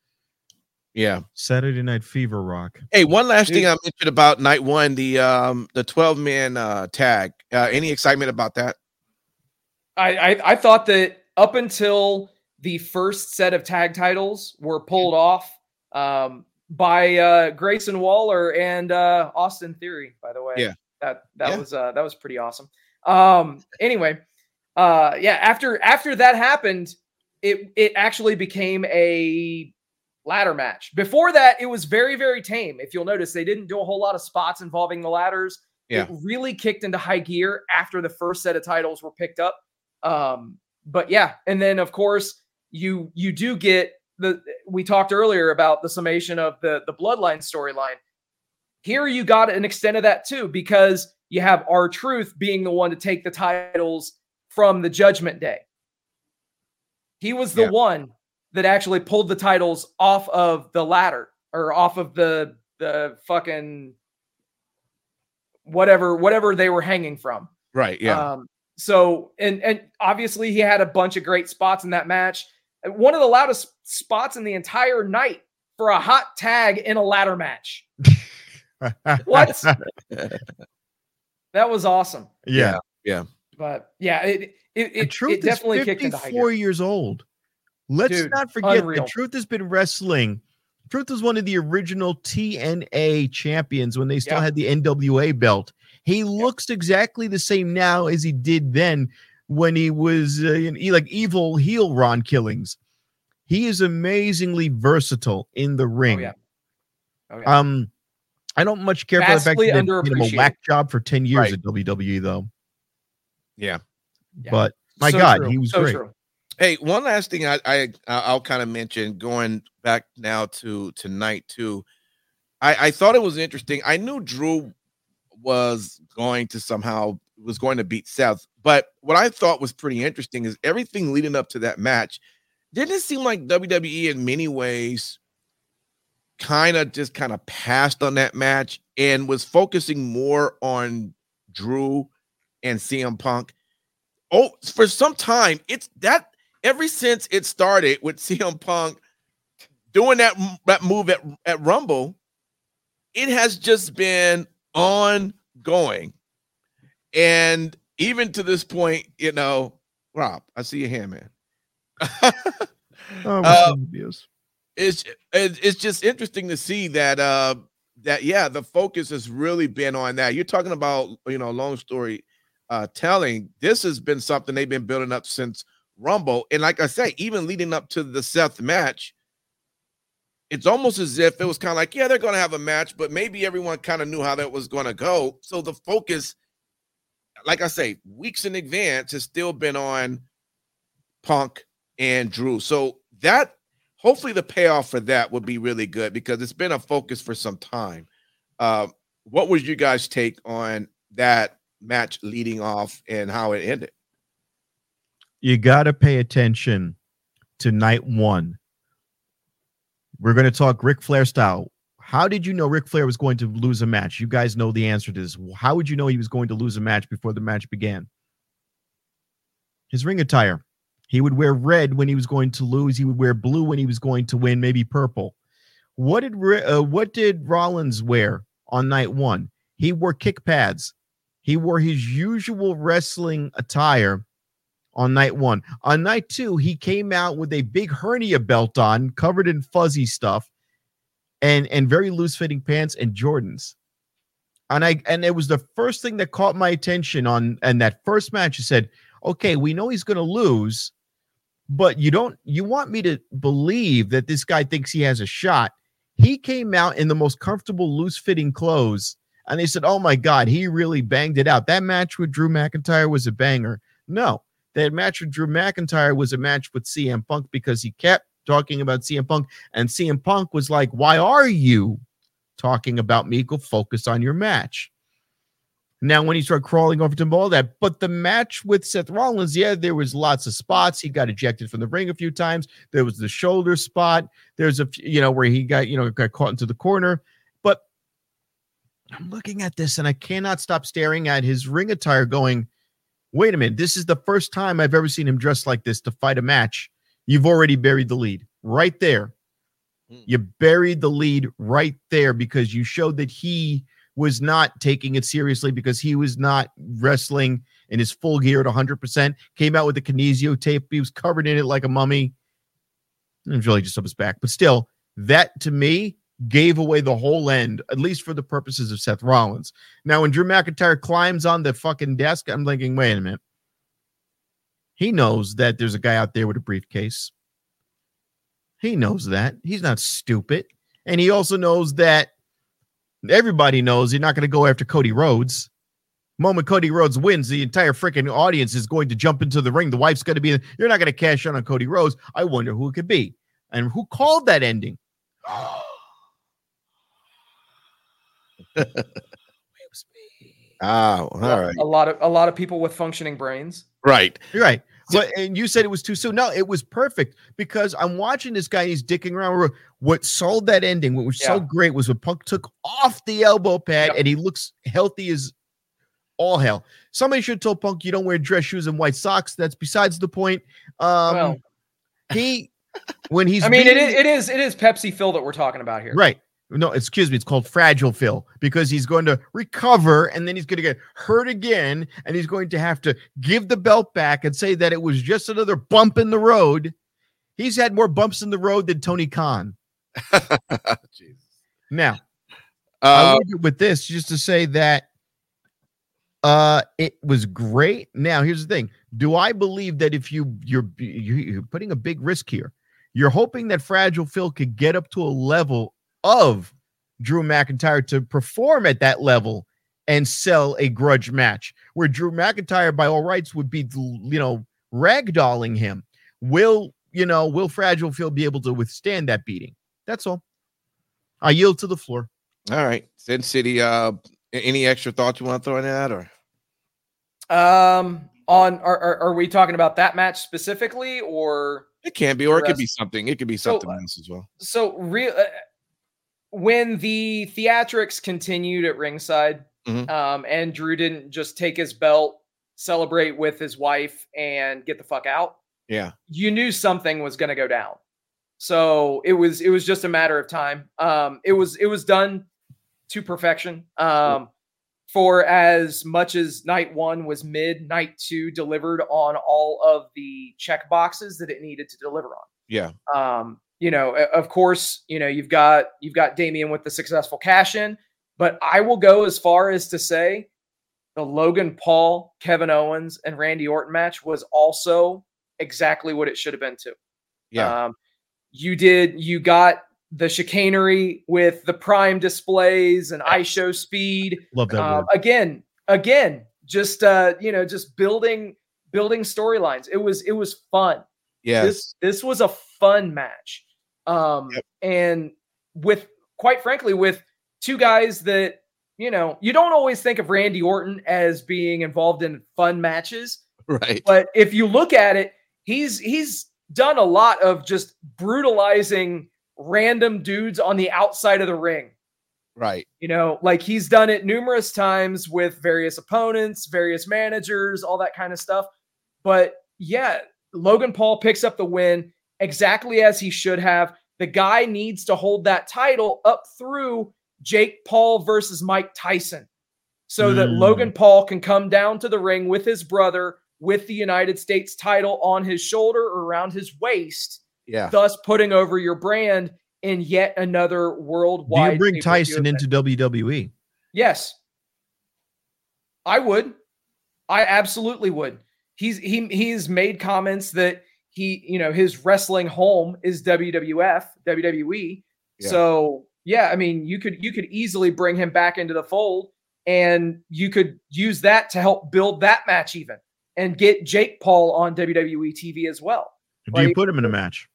S1: yeah
S2: Saturday Night Fever rock.
S1: Hey, one last thing I mentioned about night one, the um the twelve man uh tag. Uh, any excitement about that?
S3: I, I I thought that up until the first set of tag titles were pulled off um, by uh, Grayson Waller and uh, Austin Theory, by the way.
S1: Yeah,
S3: that that
S1: yeah.
S3: was uh, that was pretty awesome. Um, anyway, uh, yeah, after after that happened, it it actually became a ladder match. Before that, it was very very tame. If you'll notice, they didn't do a whole lot of spots involving the ladders.
S1: Yeah.
S3: It really kicked into high gear after the first set of titles were picked up. Um, but yeah, and then of course you you do get the we talked earlier about the summation of the the Bloodline storyline. Here you got an extent of that too, because you have R-Truth being the one to take the titles from the Judgment Day. He was the
S1: yeah.
S3: one that actually pulled the titles off of the ladder or off of the the fucking whatever whatever they were hanging from.
S1: Right. Yeah.
S3: Um, so and and obviously he had a bunch of great spots in that match. One of the loudest spots in the entire night for a hot tag in a ladder match. What? That was awesome.
S2: Yeah.
S1: Yeah.
S3: But yeah, it it, it,
S2: Truth
S3: it definitely
S2: is
S3: kicked into high
S2: fifty-four
S3: gear.
S2: years old. Let's
S3: Dude,
S2: not forget
S3: unreal.
S2: that Truth has been wrestling. Truth was one of the original T N A champions when they still
S3: Yeah.
S2: had the N W A belt. He looks exactly the same now as he did then when he was uh, in, like evil heel Ron Killings. He is amazingly versatile in the ring.
S3: Oh, yeah. Oh, yeah.
S2: Um, I don't much care for the fact
S3: Vastly
S2: that they made him a
S3: underappreciated.
S2: whack job for ten years
S1: Right.
S2: at W W E, though.
S1: Yeah.
S3: Yeah.
S2: But my
S3: So
S2: God,
S3: true.
S2: he was
S3: so
S2: great.
S3: true.
S1: Hey, one last thing I, I I'll kind of mention going back now to tonight too. I, I thought it was interesting. I knew Drew was going to somehow was going to beat Seth, but what I thought was pretty interesting is everything leading up to that match. Didn't it seem like W W E in many ways kind of just kind of passed on that match and was focusing more on Drew and C M Punk? Oh, for some time, it's that ever since it started with C M Punk doing that, that move at, at Rumble, it has just been ongoing. And even to this point, you know, Rob, I see your hand, man.
S2: Oh,
S1: uh, it's it's just interesting to see that uh that yeah, the focus has really been on that. You're talking about, you know, long story uh telling. This has been something they've been building up since Rumble, and like I say, even leading up to the Seth match, it's almost as if it was kind of like, yeah, they're going to have a match, but maybe everyone kind of knew how that was going to go. So the focus, like I say, weeks in advance, has still been on Punk and Drew. So that hopefully the payoff for that would be really good because it's been a focus for some time. Uh, what was you guys' take on that match leading off and how it ended?
S2: You got to pay attention to night one. We're going to talk Ric Flair style. How did you know Ric Flair was going to lose a match? You guys know the answer to this. How would you know he was going to lose a match before the match began? His ring attire. He would wear red when he was going to lose. He would wear blue when he was going to win, maybe purple. What did uh, what did Rollins wear on night one? He wore kick pads. He wore his usual wrestling attire on night one. On night two, he came out with a big hernia belt on, covered in fuzzy stuff, and, and very loose-fitting pants and Jordans. And I and it was the first thing that caught my attention on and that first match. He said, okay, we know he's going to lose, but you don't you want me to believe that this guy thinks he has a shot. He came out in the most comfortable, loose-fitting clothes, and they said, oh my God, he really banged it out. That match with Drew McIntyre was a banger. No. That match with Drew McIntyre was a match with C M Punk because he kept talking about C M Punk, and C M Punk was like, why are you talking about me? Go focus on your match. Now, when he started crawling over to all that, but the match with Seth Rollins, yeah, there was lots of spots. He got ejected from the ring a few times. There was the shoulder spot. There's a, you know, where he got, you know, got caught into the corner. But I'm looking at this and I cannot stop staring at his ring attire going, wait a minute. This is the first time I've ever seen him dressed like this to fight a match. You've already buried the lead right there. You buried the lead right there because you showed that he was not taking it seriously because he was not wrestling in his full gear at one hundred percent. Came out with the kinesio tape. He was covered in it like a mummy. It was really just up his back. But still, that to me gave away the whole end, at least for the purposes of Seth Rollins. Now, when Drew McIntyre climbs on the fucking desk, I'm thinking, wait a minute. He knows that there's a guy out there with a briefcase. He knows that. He's not stupid. And he also knows that everybody knows you're not going to go after Cody Rhodes. The moment Cody Rhodes wins, the entire freaking audience is going to jump into the ring. The wife's going to be, you're not going to cash in on Cody Rhodes. I wonder who it could be. And who called that ending? Oh,
S1: all right.
S3: A lot of a lot of people with functioning brains.
S1: Right.
S2: You're right. But and you said it was too soon. No, it was perfect because I'm watching this guy. He's dicking around. What sold that ending, what was yeah. so great, was when Punk took off the elbow pad yep. and he looks healthy as all hell. Somebody should have told Punk you don't wear dress shoes and white socks. That's besides the point. Um, well, he when he's.
S3: I mean, being, it is it is it is Pepsi Phil that we're talking about here,
S2: right? No, excuse me. It's called Fragile Phil because he's going to recover and then he's going to get hurt again. And he's going to have to give the belt back and say that it was just another bump in the road. He's had more bumps in the road than Tony Khan. Now, uh, I leave it with this just to say that uh, it was great. Now, here's the thing. Do I believe that if you, you're, you're putting a big risk here, you're hoping that Fragile Phil could get up to a level of Drew McIntyre to perform at that level and sell a grudge match where Drew McIntyre by all rights would be, you know, ragdolling him. Will, you know, will Fragile Phil be able to withstand that beating? That's all. I yield to the floor.
S1: All right. Sin City, uh, any extra thoughts you want to throw in that or?
S3: Um, on, are, are, are we talking about that match specifically or?
S1: It can be, or it could be something. It could be something so, else as well.
S3: So real, uh, when the theatrics continued at ringside, mm-hmm. um, and Drew didn't just take his belt, celebrate with his wife, and get the fuck out.
S1: Yeah,
S3: you knew something was going to go down. So it was it was just a matter of time. Um, it was it was done to perfection. Um, for as much as night one was mid, night two delivered on all of the check boxes that it needed to deliver on.
S1: Yeah.
S3: Um. You know, of course, you know, you've got you've got Damian with the successful cash in, but I will go as far as to say the Logan Paul, Kevin Owens, and Randy Orton match was also exactly what it should have been too.
S1: Yeah.
S3: Um, you did, you got the chicanery with the prime displays and I show speed.
S2: Love that.
S3: Um, again, again, just uh, you know, just building building storylines. It was it was fun.
S1: Yes.
S3: This this was a fun match. Um, yep. And with, quite frankly, with two guys that, you know, you don't always think of Randy Orton as being involved in fun matches.
S1: Right.
S3: But if you look at it, he's, he's done a lot of just brutalizing random dudes on the outside of the ring.
S1: Right.
S3: You know, like he's done it numerous times with various opponents, various managers, all that kind of stuff. But yeah, Logan Paul picks up the win exactly as he should have. The guy needs to hold that title up through Jake Paul versus Mike Tyson so mm. that Logan Paul can come down to the ring with his brother with the United States title on his shoulder or around his waist,
S1: yeah,
S3: thus putting over your brand in yet another worldwide.
S2: Do you bring Tyson event. into W W E?
S3: Yes. I would. I absolutely would. He's he he's made comments that he, you know, his wrestling home is W W F, W W E. Yeah. So yeah, I mean, you could you could easily bring him back into the fold, and you could use that to help build that match even, and get Jake Paul on W W E T V as well.
S2: Do
S3: like,
S2: you put him in a match?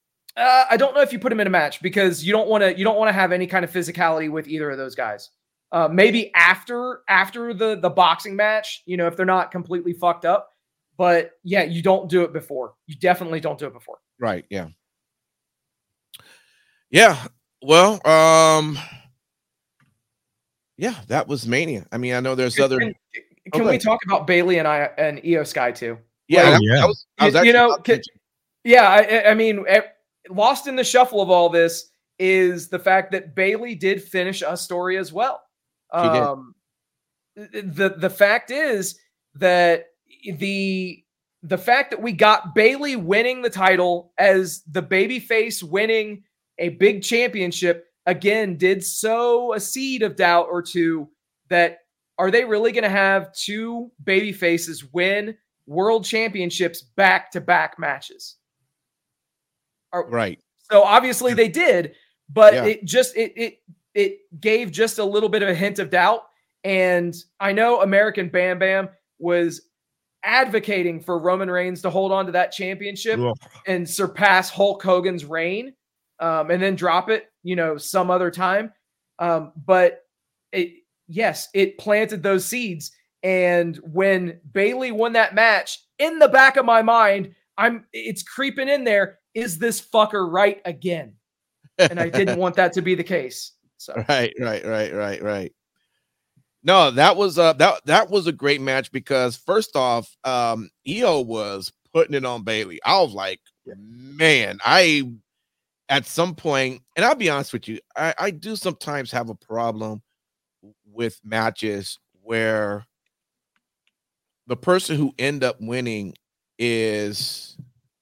S3: Uh, I don't know if you put him in a match because you don't want to you don't want to have any kind of physicality with either of those guys. Uh, maybe after after the the boxing match, you know, if they're not completely fucked up. But yeah, you don't do it before. You definitely don't do it before.
S1: Right. Yeah. Yeah. Well, um, yeah, that was Mania. I mean, I know there's other.
S3: Can, can okay. we talk about Bayley and I and Io Sky too?
S1: Yeah,
S2: like,
S1: I,
S2: yeah.
S1: I was, I was
S3: you, you know, can, yeah. I, I mean, lost in the shuffle of all this is the fact that Bayley did finish a story as well.
S1: She
S3: um, did. The the fact is that the the fact that we got Bayley winning the title as the babyface winning a big championship again did sow a seed of doubt or two that are they really going to have two baby faces win world championships back to back matches? Are,
S1: right.
S3: So obviously they did, but
S1: yeah.
S3: it just it it it gave just a little bit of a hint of doubt. And I know American Bam Bam was advocating for Roman Reigns to hold on to that championship Ugh. and surpass Hulk Hogan's reign, um, and then drop it, you know, some other time. Um, but it, yes, it planted those seeds. And when Bayley won that match, in the back of my mind, I'm it's creeping in there. Is this fucker right again? And I didn't want that to be the case. So
S1: right, right, right, right, right. No, that was uh that that was a great match because first off, um, Io was putting it on Bayley. I was like, man, I at some point, and I'll be honest with you, I, I do sometimes have a problem with matches where the person who end up winning is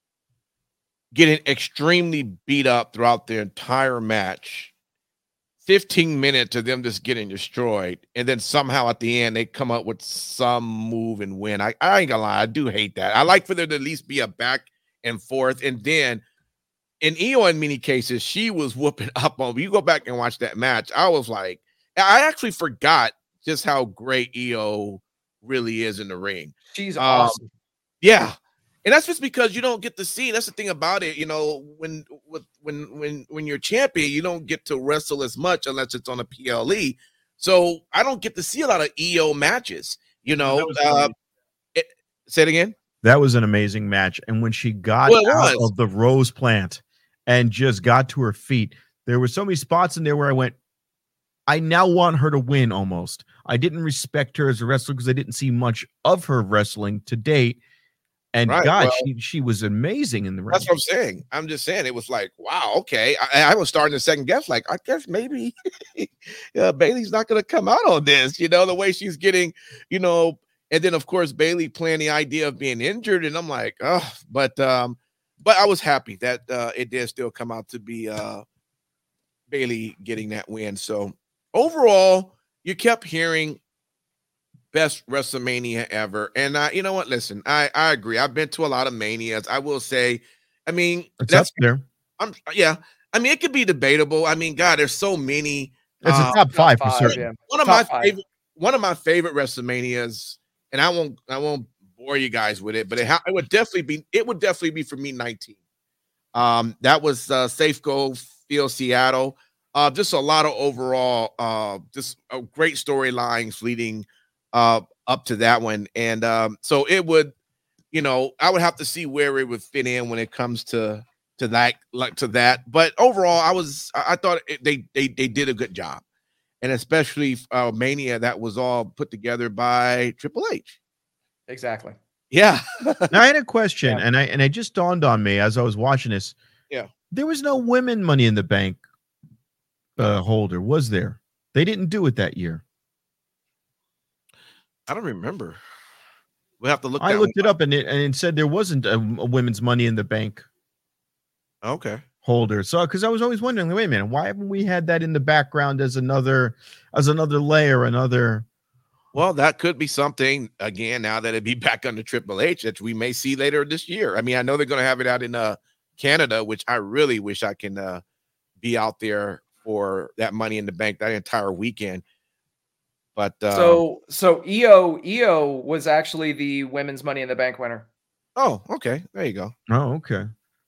S1: getting extremely beat up throughout the entire match. fifteen minutes of them just getting destroyed, and then somehow at the end they come up with some move and win. I, I ain't gonna lie, I do hate that. I like for there to at least be a back and forth, and then in Io, in many cases, she was whooping up on. You go back and watch that match. I was like, I actually forgot just how great Io really is in the ring.
S3: She's
S1: um,
S3: awesome.
S1: Yeah. And that's just because you don't get to see. That's the thing about it, you know. When with when when when you're champion, you don't get to wrestle as much unless it's on a P L E. So I don't get to see a lot of Io matches. You know, uh, it, say it again.
S2: That was an amazing match, and when she got
S1: well,
S2: out of the rose plant and just got to her feet, there were so many spots in there where I went, I now want her to win. Almost, I didn't respect her as a wrestler because I didn't see much of her wrestling to date. And right, God, well, she she was amazing in the ring.
S1: That's what I'm saying. I'm just saying it was like, wow, okay. I, I was starting to second guess, like, I guess maybe uh, Bayley's not going to come out on this, you know, the way she's getting, you know. And then, of course, Bayley playing the idea of being injured. And I'm like, oh, but um, but I was happy that uh, it did still come out to be uh, Bayley getting that win. So overall, you kept hearing best WrestleMania ever. And uh, you know what? Listen, I, I agree. I've been to a lot of manias. I will say, I mean,
S2: it's that's there.
S1: I'm yeah. I mean, it could be debatable. I mean, God, there's so many.
S2: It's uh, a top five for certain.
S3: Yeah.
S1: One of
S3: top
S1: my
S3: five.
S1: favorite, one of my favorite WrestleManias, and I won't, I won't bore you guys with it, but it, ha- it would definitely be, it would definitely be for me nineteen. Um, that was uh, Safeco Field, Seattle. Uh, just a lot of overall, uh, just a great storylines leading uh, up to that one, and um, so it would, you know, I would have to see where it would fit in when it comes to to that, like to that. But overall, I was, I thought it, they they they did a good job, and especially uh, Mania that was all put together by Triple H.
S3: Exactly.
S1: Yeah.
S2: Now I had a question,
S3: Yeah.
S2: and I and it just dawned on me as I was watching this.
S1: Yeah.
S2: There was no women Money in the Bank uh, holder, was there? They didn't do it that year.
S1: I don't remember. We'll have to look.
S2: I looked
S1: one
S2: it up, and it and it said there wasn't a, a women's Money in the Bank
S1: okay
S2: holder. So, because I was always wondering, wait a minute, why haven't we had that in the background as another as another layer, another?
S1: Well, that could be something again. Now that it'd be back under Triple H, that we may see later this year. I mean, I know they're going to have it out in uh, Canada, which I really wish I can uh, be out there for that Money in the Bank that entire weekend. But uh,
S3: so so Io Io was actually the women's Money in the Bank winner.
S1: Oh, okay. There you go.
S2: Oh, okay.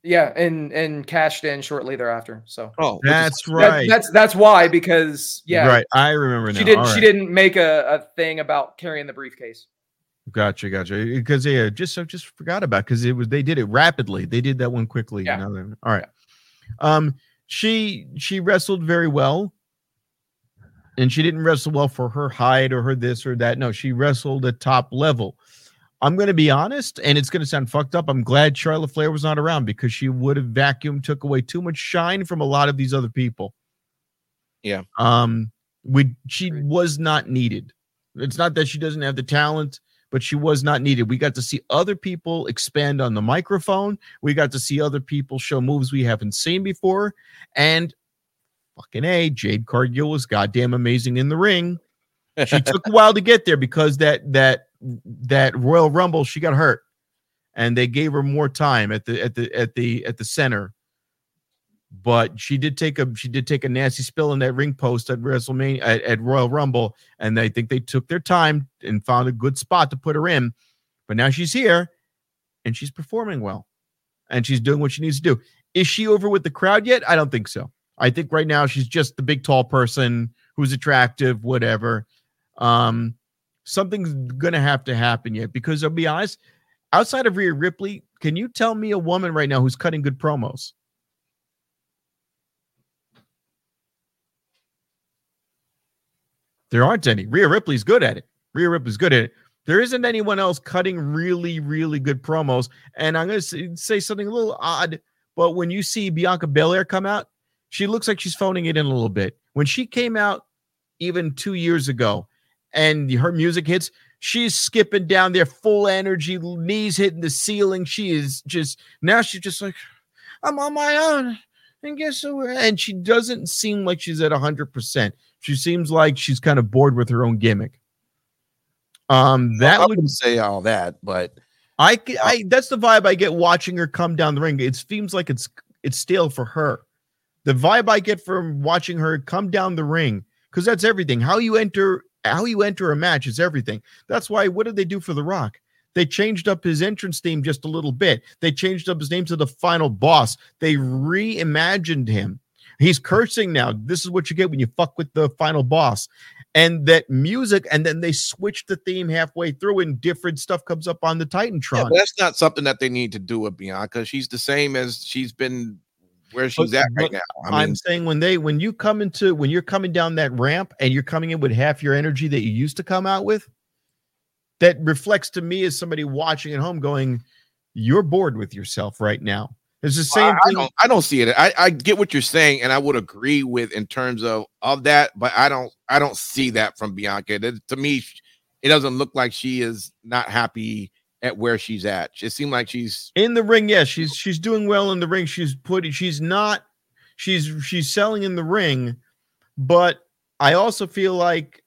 S3: Yeah, and and cashed in shortly thereafter. So
S1: oh,
S2: that's right.
S3: That, that's that's why because yeah,
S2: right. I remember now.
S3: She didn't.
S2: All
S3: She
S2: right.
S3: didn't make a, a thing about carrying the briefcase.
S2: Gotcha, gotcha. Because yeah, just I just forgot about because it was they did it rapidly. They did that one quickly.
S3: Yeah.
S2: You know? All right. Um, she she wrestled very well, and she didn't wrestle well for her height or her this or that. No, she wrestled at top level. I'm going to be honest, and it's going to sound fucked up. I'm glad Charlotte Flair was not around because she would have vacuumed, took away too much shine from a lot of these other people.
S1: Yeah.
S2: Um, we she was not needed. It's not that she doesn't have the talent, but she was not needed. We got to see other people expand on the microphone. We got to see other people show moves we haven't seen before. And fucking A, Jade Cargill was goddamn amazing in the ring. She took a while to get there because that that that Royal Rumble she got hurt, and they gave her more time at the at the at the at the center. But she did take a she did take a nasty spill in that ring post at WrestleMania at, at Royal Rumble, and I think they took their time and found a good spot to put her in. But now she's here, and she's performing well, and she's doing what she needs to do. Is she over with the crowd yet? I don't think so. I think right now she's just the big tall person who's attractive, whatever. Um, something's gonna have to happen yet because I'll be honest, outside of Rhea Ripley, can you tell me a woman right now who's cutting good promos? There aren't any. Rhea Ripley's good at it. Rhea Ripley's good at it. There isn't anyone else cutting really, really good promos. And I'm going to say something a little odd, but when you see Bianca Belair come out, she looks like she's phoning it in a little bit. When she came out even two years ago and her music hits, she's skipping down there, full energy, knees hitting the ceiling. She is just, now she's just like, I'm on my own. And guess what? And she doesn't seem like she's at one hundred percent. She seems like she's kind of bored with her own gimmick. Um, that
S1: well, I
S2: would
S1: wouldn't say all that, but
S2: I, I that's the vibe I get watching her come down the ring. It seems like it's it's stale for her. The vibe I get from watching her come down the ring, because that's everything. How you enter, how you enter a match is everything. That's why. What did they do for The Rock? They changed up his entrance theme just a little bit. They changed up his name to the Final Boss. They reimagined him. He's cursing now. This is what you get when you fuck with the Final Boss. And that music, and then they switch the theme halfway through and different stuff comes up on the Titantron.
S1: Yeah, but that's not something that they need to do with Bianca. She's the same as she's been where she's
S2: but,
S1: at right now. I mean,
S2: I'm saying when they when you come into when you're coming down that ramp and you're coming in with half your energy that you used to come out with, that reflects to me as somebody watching at home going, you're bored with yourself right now. It's the same
S1: I,
S2: thing.
S1: I don't, I don't see it. I, I get what you're saying, and I would agree with in terms of of that, but I don't I don't see that from Bianca. That, to me, it doesn't look like she is not happy at where she's at. It seemed like she's
S2: in the ring. Yes, she's she's doing well in the ring. She's putting she's not she's she's selling in the ring, but I also feel like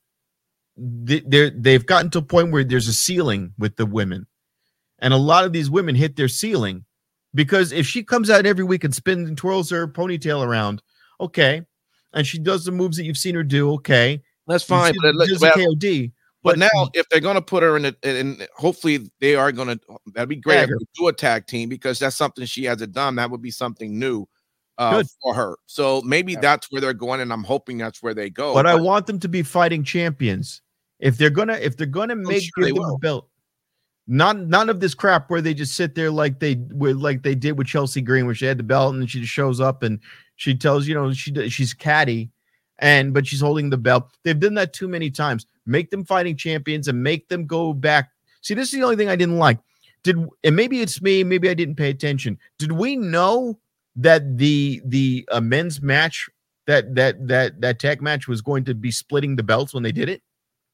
S2: they they've gotten to a point where there's a ceiling with the women, and a lot of these women hit their ceiling. Because if she comes out every week and spins and twirls her ponytail around, okay, and she does the moves that you've seen her do, okay,
S1: that's fine. But,
S2: does
S1: but,
S2: K O D,
S1: but, but now, if they're going to put her in, a, and hopefully they are going to, that'd be great if they do a tag team because that's something she hasn't done. That would be something new uh, for her. So maybe yeah. that's where they're going, and I'm hoping that's where they go.
S2: But, but I want them to be fighting champions. If they're gonna, if they're gonna make
S1: sure
S2: give them a belt. Not none of this crap where they just sit there like they with like they did with Chelsea Green, where she had the belt and she just shows up and she tells you know she she's catty, and but she's holding the belt. They've done that too many times. Make them fighting champions and make them go back. See, this is the only thing I didn't like. Did and maybe it's me, maybe I didn't pay attention. Did we know that the the uh, men's match that that that that tag match was going to be splitting the belts when they did it?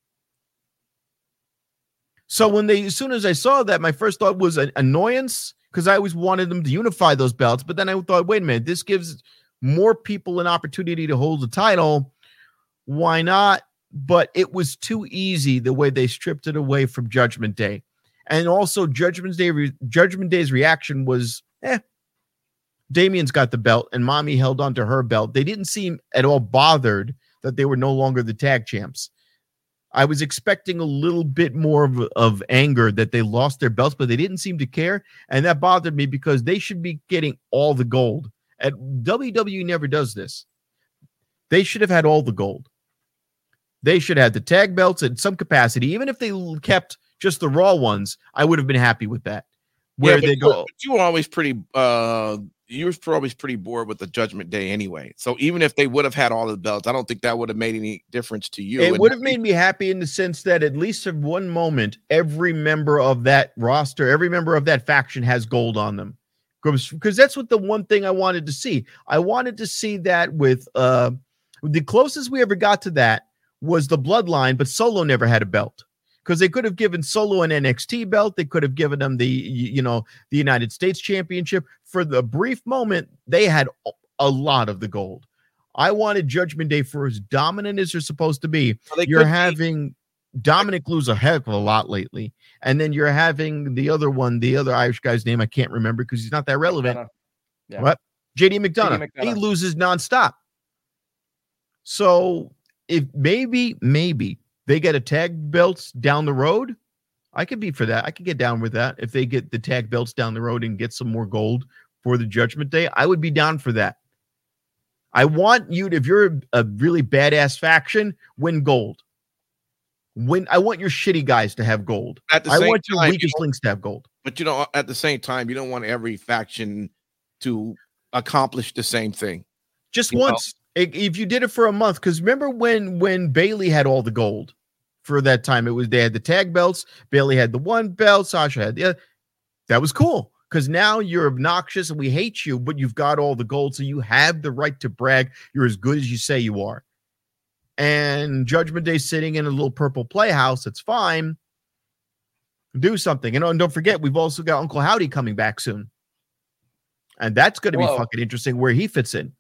S2: So when they, as soon as I saw that, my first thought was an annoyance because I always wanted them to unify those belts. But then I thought, wait a minute, this gives more people an opportunity to hold the title. Why not? But it was too easy the way they stripped it away from Judgment Day. And also Judgment Day, Judgment Day's reaction was, eh, Damien's got the belt and Mommy held onto her belt. They didn't seem at all bothered that they were no longer the tag champs. I was expecting a little bit more of, of anger that they lost their belts, but they didn't seem to care. And that bothered me because they should be getting all the gold. And W W E never does this. They should have had all the gold. They should have the tag belts in some capacity. Even if they kept just the Raw ones, I would have been happy with that. Where
S1: yeah,
S2: they go.
S1: But you were always pretty uh you were always pretty bored with the Judgment Day anyway. So even if they would have had all the belts, I don't think that would have made any difference to you.
S2: It
S1: and
S2: would have made me happy in the sense that at least at one moment, every member of that roster, every member of that faction has gold on them. Because that's what the one thing I wanted to see. I wanted to see that with uh the closest we ever got to that was the Bloodline, but Solo never had a belt. Because they could have given Solo an N X T belt. They could have given them the, you know, the United States Championship. For the brief moment, they had a lot of the gold. I wanted Judgment Day for as dominant as they're supposed to be. Well, you're having be. Dominic lose a heck of a lot lately. And then you're having the other one, the other Irish guy's name, I can't remember because he's not that relevant. Yeah. What? J D McDonough. J D McDonough. He loses nonstop. So if maybe, maybe, they get a tag belts down the road, I could be for that. I could get down with that. If they get the tag belts down the road and get some more gold for the Judgment Day, I would be down for that. I want you to, if you're a really badass faction, win gold. Win. I want your shitty guys to have gold. At the I same want your time, weakest you links to have gold.
S1: But you know, at the same time, you don't want every faction to accomplish the same thing.
S2: Just you once. Know? If you did it for a month, because remember when when Bayley had all the gold for that time, it was they had the tag belts. Bayley had the one belt. Sasha had the other. That was cool because now you're obnoxious and we hate you, but you've got all the gold, so you have the right to brag. You're as good as you say you are. And Judgment Day sitting in a little purple playhouse. It's fine. Do something, you know. And don't forget, we've also got Uncle Howdy coming back soon, and that's going to be fucking interesting where he fits in.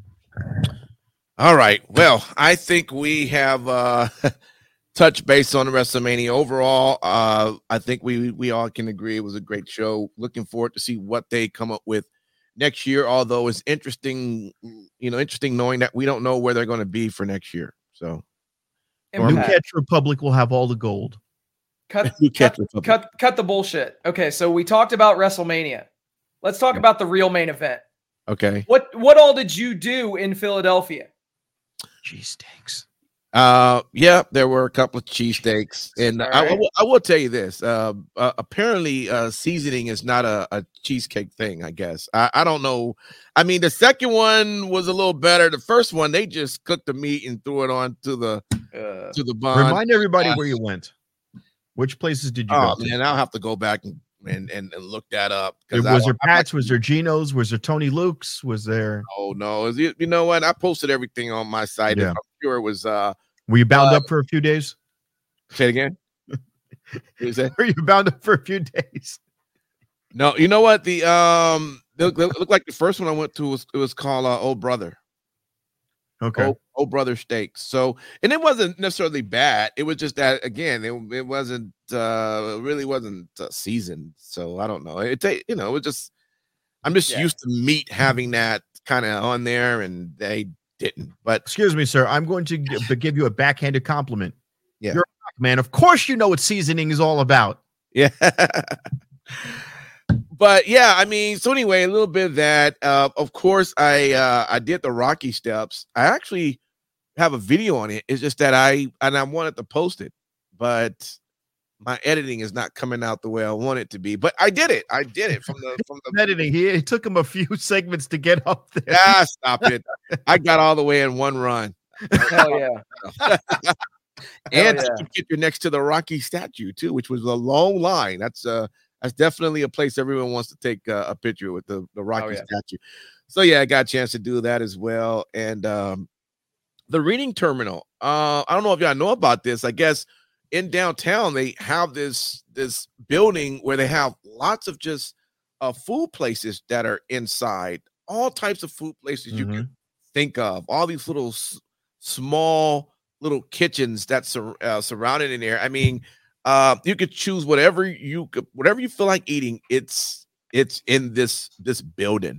S1: All right. Well, I think we have uh, touched base on the WrestleMania overall. Uh, I think we we all can agree it was a great show. Looking forward to see what they come up with next year. Although it's interesting, you know, interesting knowing that we don't know where they're going to be for next year. So,
S2: New Catch Republic will have all the gold.
S3: Cut, cut, cut, cut the bullshit. Okay, so we talked about WrestleMania. Let's talk yeah. about the real main event.
S1: Okay.
S3: What what all did you do in Philadelphia?
S2: Cheesesteaks.
S1: Uh, yeah, there were a couple of cheesesteaks, and right. I, I, will, I will tell you this. Uh, uh, apparently, uh, seasoning is not a, a cheesecake thing. I guess I, I don't know. I mean, the second one was a little better. The first one, they just cooked the meat and threw it on to the uh, to the bun.
S2: Remind everybody uh, where you went. Which places did you
S1: oh,
S2: go to?
S1: Man, I'll have to go back and and, and, and look that up.
S2: Was I, there Pat's? Was there Geno's? Was there Tony Luke's? Was there?
S1: Oh no! You, you know what? I posted everything on my site. Yeah. I'm sure it was. Uh,
S2: Were you bound uh, up for a few days?
S1: Say it again.
S2: Were you bound up for a few days?
S1: No, you know what? The um, it looked like the first one I went to was it was called uh, Old Brother.
S2: Okay.
S1: Old, Old Brother Steaks. So, and it wasn't necessarily bad. It was just that again, it, it wasn't uh it really wasn't uh, seasoned. So I don't know. It you know, it was just I'm just yeah. used to meat having that kind of on there, and they didn't. But
S2: excuse me, sir, I'm going to give, to give you a backhanded compliment.
S1: Yeah,
S2: you're a black man. Of course, you know what seasoning is all about.
S1: Yeah. But yeah, I mean, so anyway, a little bit of that. Uh, of course, I uh, I did the Rocky steps. I actually have a video on it. It's just that I and I wanted to post it, but my editing is not coming out the way I want it to be. But I did it. I did it from the from the
S2: editing. He it took him a few segments to get up there.
S1: Ah, stop it! I got all the way in one run.
S3: Hell yeah!
S1: And Hell yeah. You're next to the Rocky statue too, which was a long line. That's uh. That's definitely a place everyone wants to take uh, a picture with the, the Rocky oh, yeah. statue. So, yeah, I got a chance to do that as well. And um, the reading terminal, uh, I don't know if y'all know about this. I guess in downtown, they have this this building where they have lots of just uh, food places that are inside, all types of food places mm-hmm. you can think of, all these little s- small little kitchens that's sur- uh, surrounded in there. I mean, Uh, you could choose whatever you could, whatever you feel like eating. It's it's in this this building,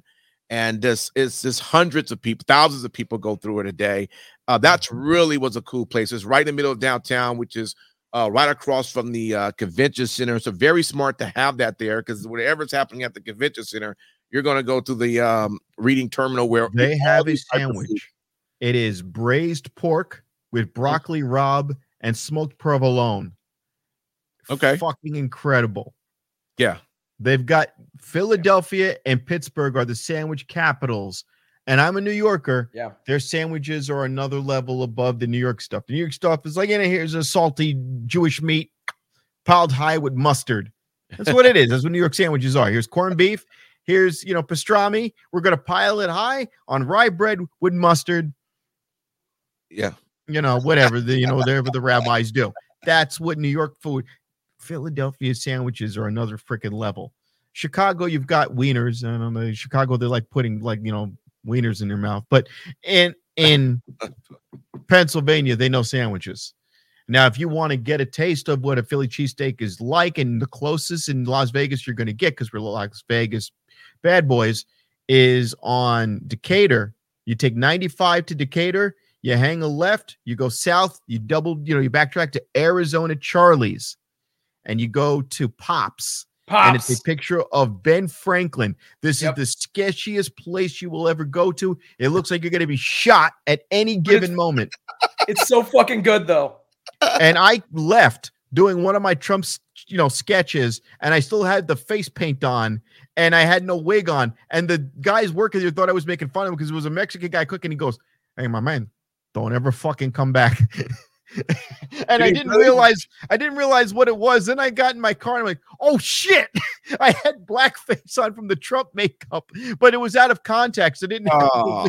S1: and this is just hundreds of people, thousands of people go through it a day. Uh, that's really was a cool place. It's right in the middle of downtown, which is uh, right across from the uh, convention center. So very smart to have that there, because whatever's happening at the convention center, you're going to go to the um, reading terminal where
S2: they have a sandwich. It is braised pork with broccoli rabe and smoked provolone.
S1: Okay.
S2: Fucking incredible.
S1: Yeah.
S2: They've got Philadelphia and Pittsburgh are the sandwich capitals. And I'm a New Yorker.
S3: Yeah.
S2: Their sandwiches are another level above the New York stuff. The New York stuff is like, you know, here's a salty Jewish meat piled high with mustard. That's what it is. That's what New York sandwiches are. Here's corned beef. Here's, you know, pastrami. We're going to pile it high on rye bread with mustard.
S1: Yeah.
S2: You know, whatever the, you know, whatever the rabbis do. That's what New York food. Philadelphia sandwiches are another freaking level. Chicago, you've got wieners. And on the Chicago, they're like putting like, you know, wieners in their mouth. But in in Pennsylvania, they know sandwiches. Now, if you want to get a taste of what a Philly cheesesteak is like, and the closest in Las Vegas you're going to get, because we're Las Vegas bad boys, is on Decatur. You take ninety-five to Decatur, you hang a left, you go south, you double, you know, you backtrack to Arizona Charlie's, and you go to Pops.
S3: Pops.
S2: And it's a picture of Ben Franklin. This
S3: Yep.
S2: is the sketchiest place you will ever go to. It looks like you're going to be shot at any given moment.
S3: It's so fucking good, though.
S2: And I left doing one of my Trump's, you know, sketches, and I still had the face paint on, and I had no wig on. And the guys working there thought I was making fun of him because it was a Mexican guy cooking. He goes, "Hey, my man, don't ever fucking come back." And I didn't realize I didn't realize what it was. Then I got in my car and I'm like, oh shit. I had blackface on from the Trump makeup, but it was out of context. I didn't have
S1: Oh,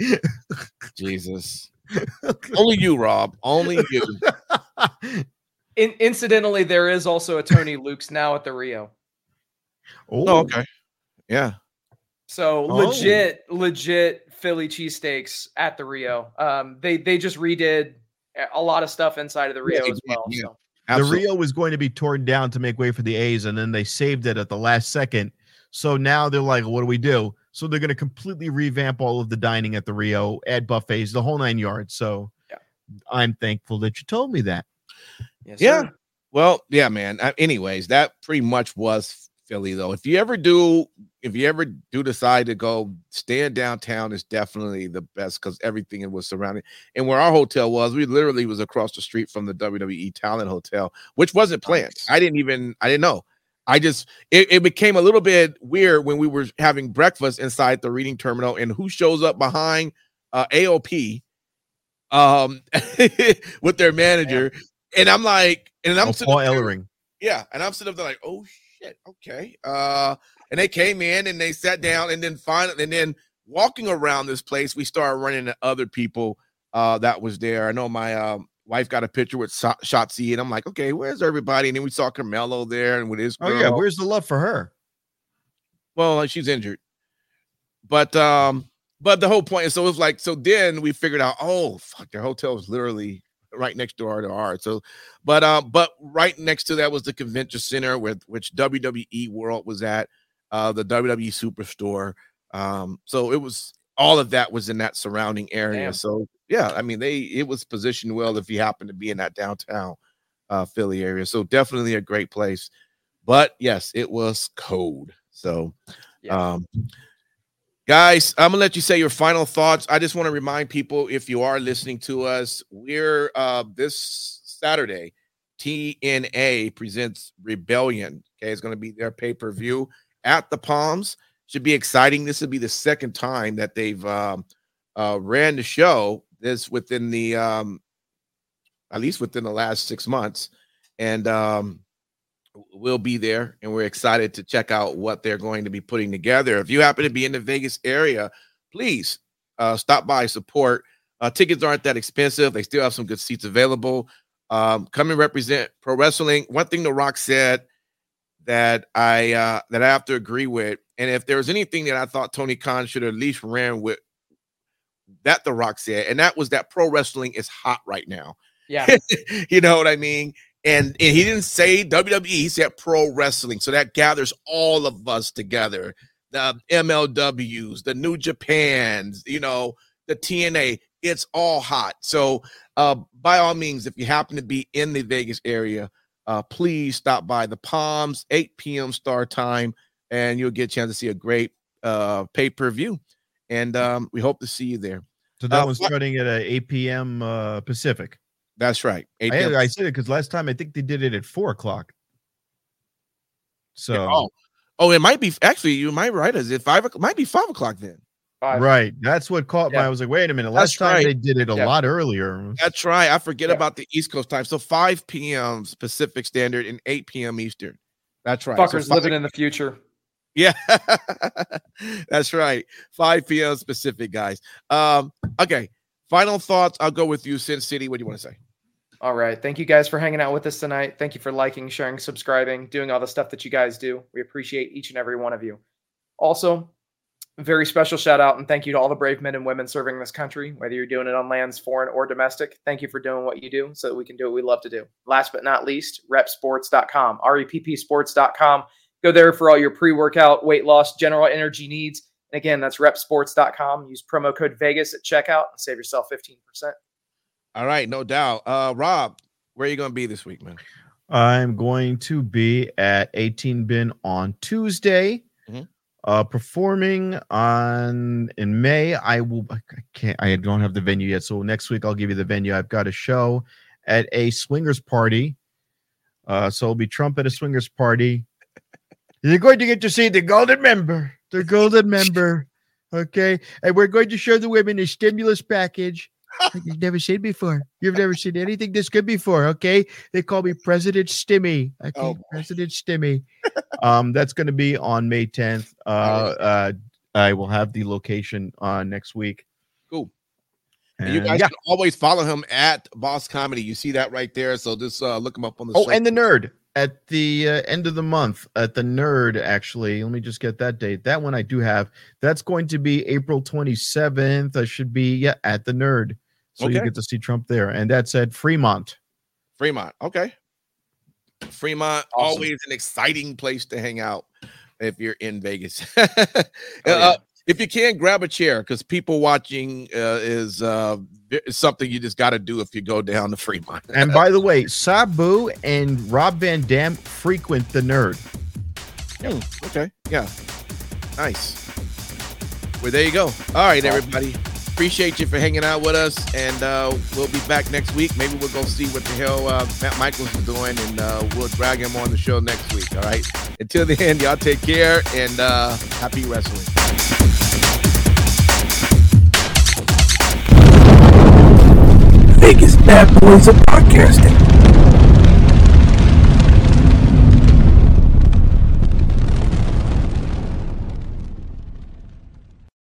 S1: Jesus. Only you, Rob. Only you.
S3: In- incidentally, there is also a Tony Luke's now at the Rio.
S1: Oh, okay. Yeah.
S3: So
S2: Oh.
S3: legit, legit Philly cheesesteaks at the Rio. Um, they they just redid a lot of stuff inside of the Rio
S1: Yeah,
S3: as well.
S1: yeah.
S3: So.
S1: Absolutely.
S2: The Rio was going to be torn down to make way for the A's, and then they saved it at the last second. So now they're like, what do we do? So they're going to completely revamp all of the dining at the Rio, add buffets, the whole nine yards. So
S3: yeah.
S2: I'm thankful that you told me that.
S3: Yes,
S1: Yeah.
S3: sir.
S1: Well, yeah, man. Uh, anyways, that pretty much was Philly, though. If you ever do, if you ever do decide to go, staying downtown is definitely the best, because everything was surrounded. And where our hotel was, we literally was across the street from the W W E Talent Hotel, which wasn't planned.
S3: Nice.
S1: I didn't even, I didn't know. I just, it, it became a little bit weird when we were having breakfast inside the reading terminal, and who shows up behind uh, A O P um, with their manager. Yeah. And I'm like, and I'm
S2: oh,
S1: sitting
S2: Paul
S1: there,
S2: Ellering.
S1: Yeah, and I'm sitting up there like, oh shit, okay. Uh, and they came in and they sat down, and then finally, and then walking around this place, we started running into other people uh, that was there. I know my um, wife got a picture with Shotzi, and I'm like, okay, where's everybody? And then we saw Carmelo there, and with his girl.
S2: Oh yeah, where's the love for her?
S1: Well, she's injured, but um, but the whole point is, so it was like, so then we figured out, oh fuck, their hotel was literally right next door to ours. So, but uh, but right next to that was the convention center with which W W E World was at, uh, the W W E Superstore. Um, so it was all of that was in that surrounding area.
S3: Damn.
S1: So yeah, I mean they it was positioned well if you happen to be in that downtown uh, Philly area. So definitely a great place. But yes, it was cold. So,
S3: Yeah.
S1: um. Guys, I'm gonna let you say your final thoughts. I just want to remind people, if you are listening to us, we're uh this Saturday, T N A presents Rebellion. Okay, it's gonna be their pay-per-view at the Palms. Should be exciting. This will be the second time that they've um uh ran the show this within the um at least within the last six months. And um we'll be there, and we're excited to check out what they're going to be putting together. If you happen to be in the Vegas area, please uh, stop by, support. Uh, tickets aren't that expensive. They still have some good seats available. Um, come and represent pro wrestling. One thing The Rock said that I uh, that I have to agree with, and if there was anything that I thought Tony Khan should have at least ran with, that The Rock said, and that was that pro wrestling is hot right now.
S3: Yeah.
S1: You know what I mean? And, and he didn't say W W E, he said pro wrestling. So that gathers all of us together the M L Ws, the New Japans, you know, the T N A. It's all hot. So uh, by all means, if you happen to be in the Vegas area, uh, please stop by the Palms, eight p.m. start time, and you'll get a chance to see a great uh, pay-per-view. And um, we hope to see you there.
S2: So that
S1: uh,
S2: one's starting at uh, eight p.m. Uh, Pacific.
S1: That's right.
S2: I, I said it because last time I think they did it at four o'clock. So,
S1: yeah, oh. oh, it might be actually. You might right. Is it five? It might be five o'clock then.
S3: Five.
S2: Right. That's what caught
S3: yeah.
S2: my. I was like, wait a minute. Last
S1: That's
S2: time
S1: right.
S2: they did it a
S3: yeah.
S2: lot earlier.
S1: That's right. I forget
S3: yeah.
S1: about the East Coast time. So five p.m. Pacific Standard and eight p.m. Eastern. That's right.
S3: Fuckers
S1: so
S3: living in the future.
S1: Yeah, that's right. five p.m. Pacific, guys. Um, okay. Final thoughts. I'll go with you, Sin City. What do you want to say?
S3: All right. Thank you guys for hanging out with us tonight. Thank you for liking, sharing, subscribing, doing all the stuff that you guys do. We appreciate each and every one of you. Also, a very special shout out and thank you to all the brave men and women serving this country, whether you're doing it on lands, foreign or domestic. Thank you for doing what you do so that we can do what we love to do. Last but not least, rep sports dot com, R E P P sports dot com. Go there for all your pre-workout, weight loss, general energy needs. And again, that's rep sports dot com. Use promo code Vegas at checkout and save yourself fifteen percent.
S1: All right, no doubt. Uh, Rob, where are you going to be this week, man?
S2: I'm going to be at eighteen bin on Tuesday, mm-hmm. uh, performing on in May. I will. I can't. I don't have the venue yet, so next week I'll give you the venue. I've got a show at a swingers party, uh, so it'll be Trump at a swingers party. You're going to get to see the golden member, the golden member. Okay, and we're going to show the women a stimulus package. Like you've never seen before. You've never seen anything this good before. Okay. They call me President Stimmy. Okay. Oh, President Stimmy. um, that's going to be on May tenth. Uh, uh, I will have the location uh, next week.
S1: Cool.
S2: And,
S1: and you guys
S2: yeah.
S1: can always follow him at Boss Comedy. You see that right there. So just uh, look him up on the
S2: Oh,
S1: show.
S2: and the Nerd at the uh, end of the month at the Nerd. Actually, let me just get that date. That one I do have. That's going to be April twenty-seventh. I should be yeah at the Nerd. So okay. You get to see Trump there. And that's at Fremont.
S1: Fremont. Okay. Fremont, awesome. Always an exciting place to hang out if you're in Vegas. oh, yeah. uh, if you can, grab a chair because people watching uh, is uh, something you just got to do if you go down to Fremont.
S2: And by the way, Sabu and Rob Van Dam frequent the Nerd.
S1: Mm, okay. Yeah. Nice. Well, there you go. All right, everybody. Appreciate you for hanging out with us, and uh, we'll be back next week. Maybe we'll go see what the hell uh, Matt Michaels is doing, and uh, we'll drag him on the show next week, all right? Until the end, y'all take care, and uh, happy wrestling.
S4: Vegas Bad Boys of Podcasting.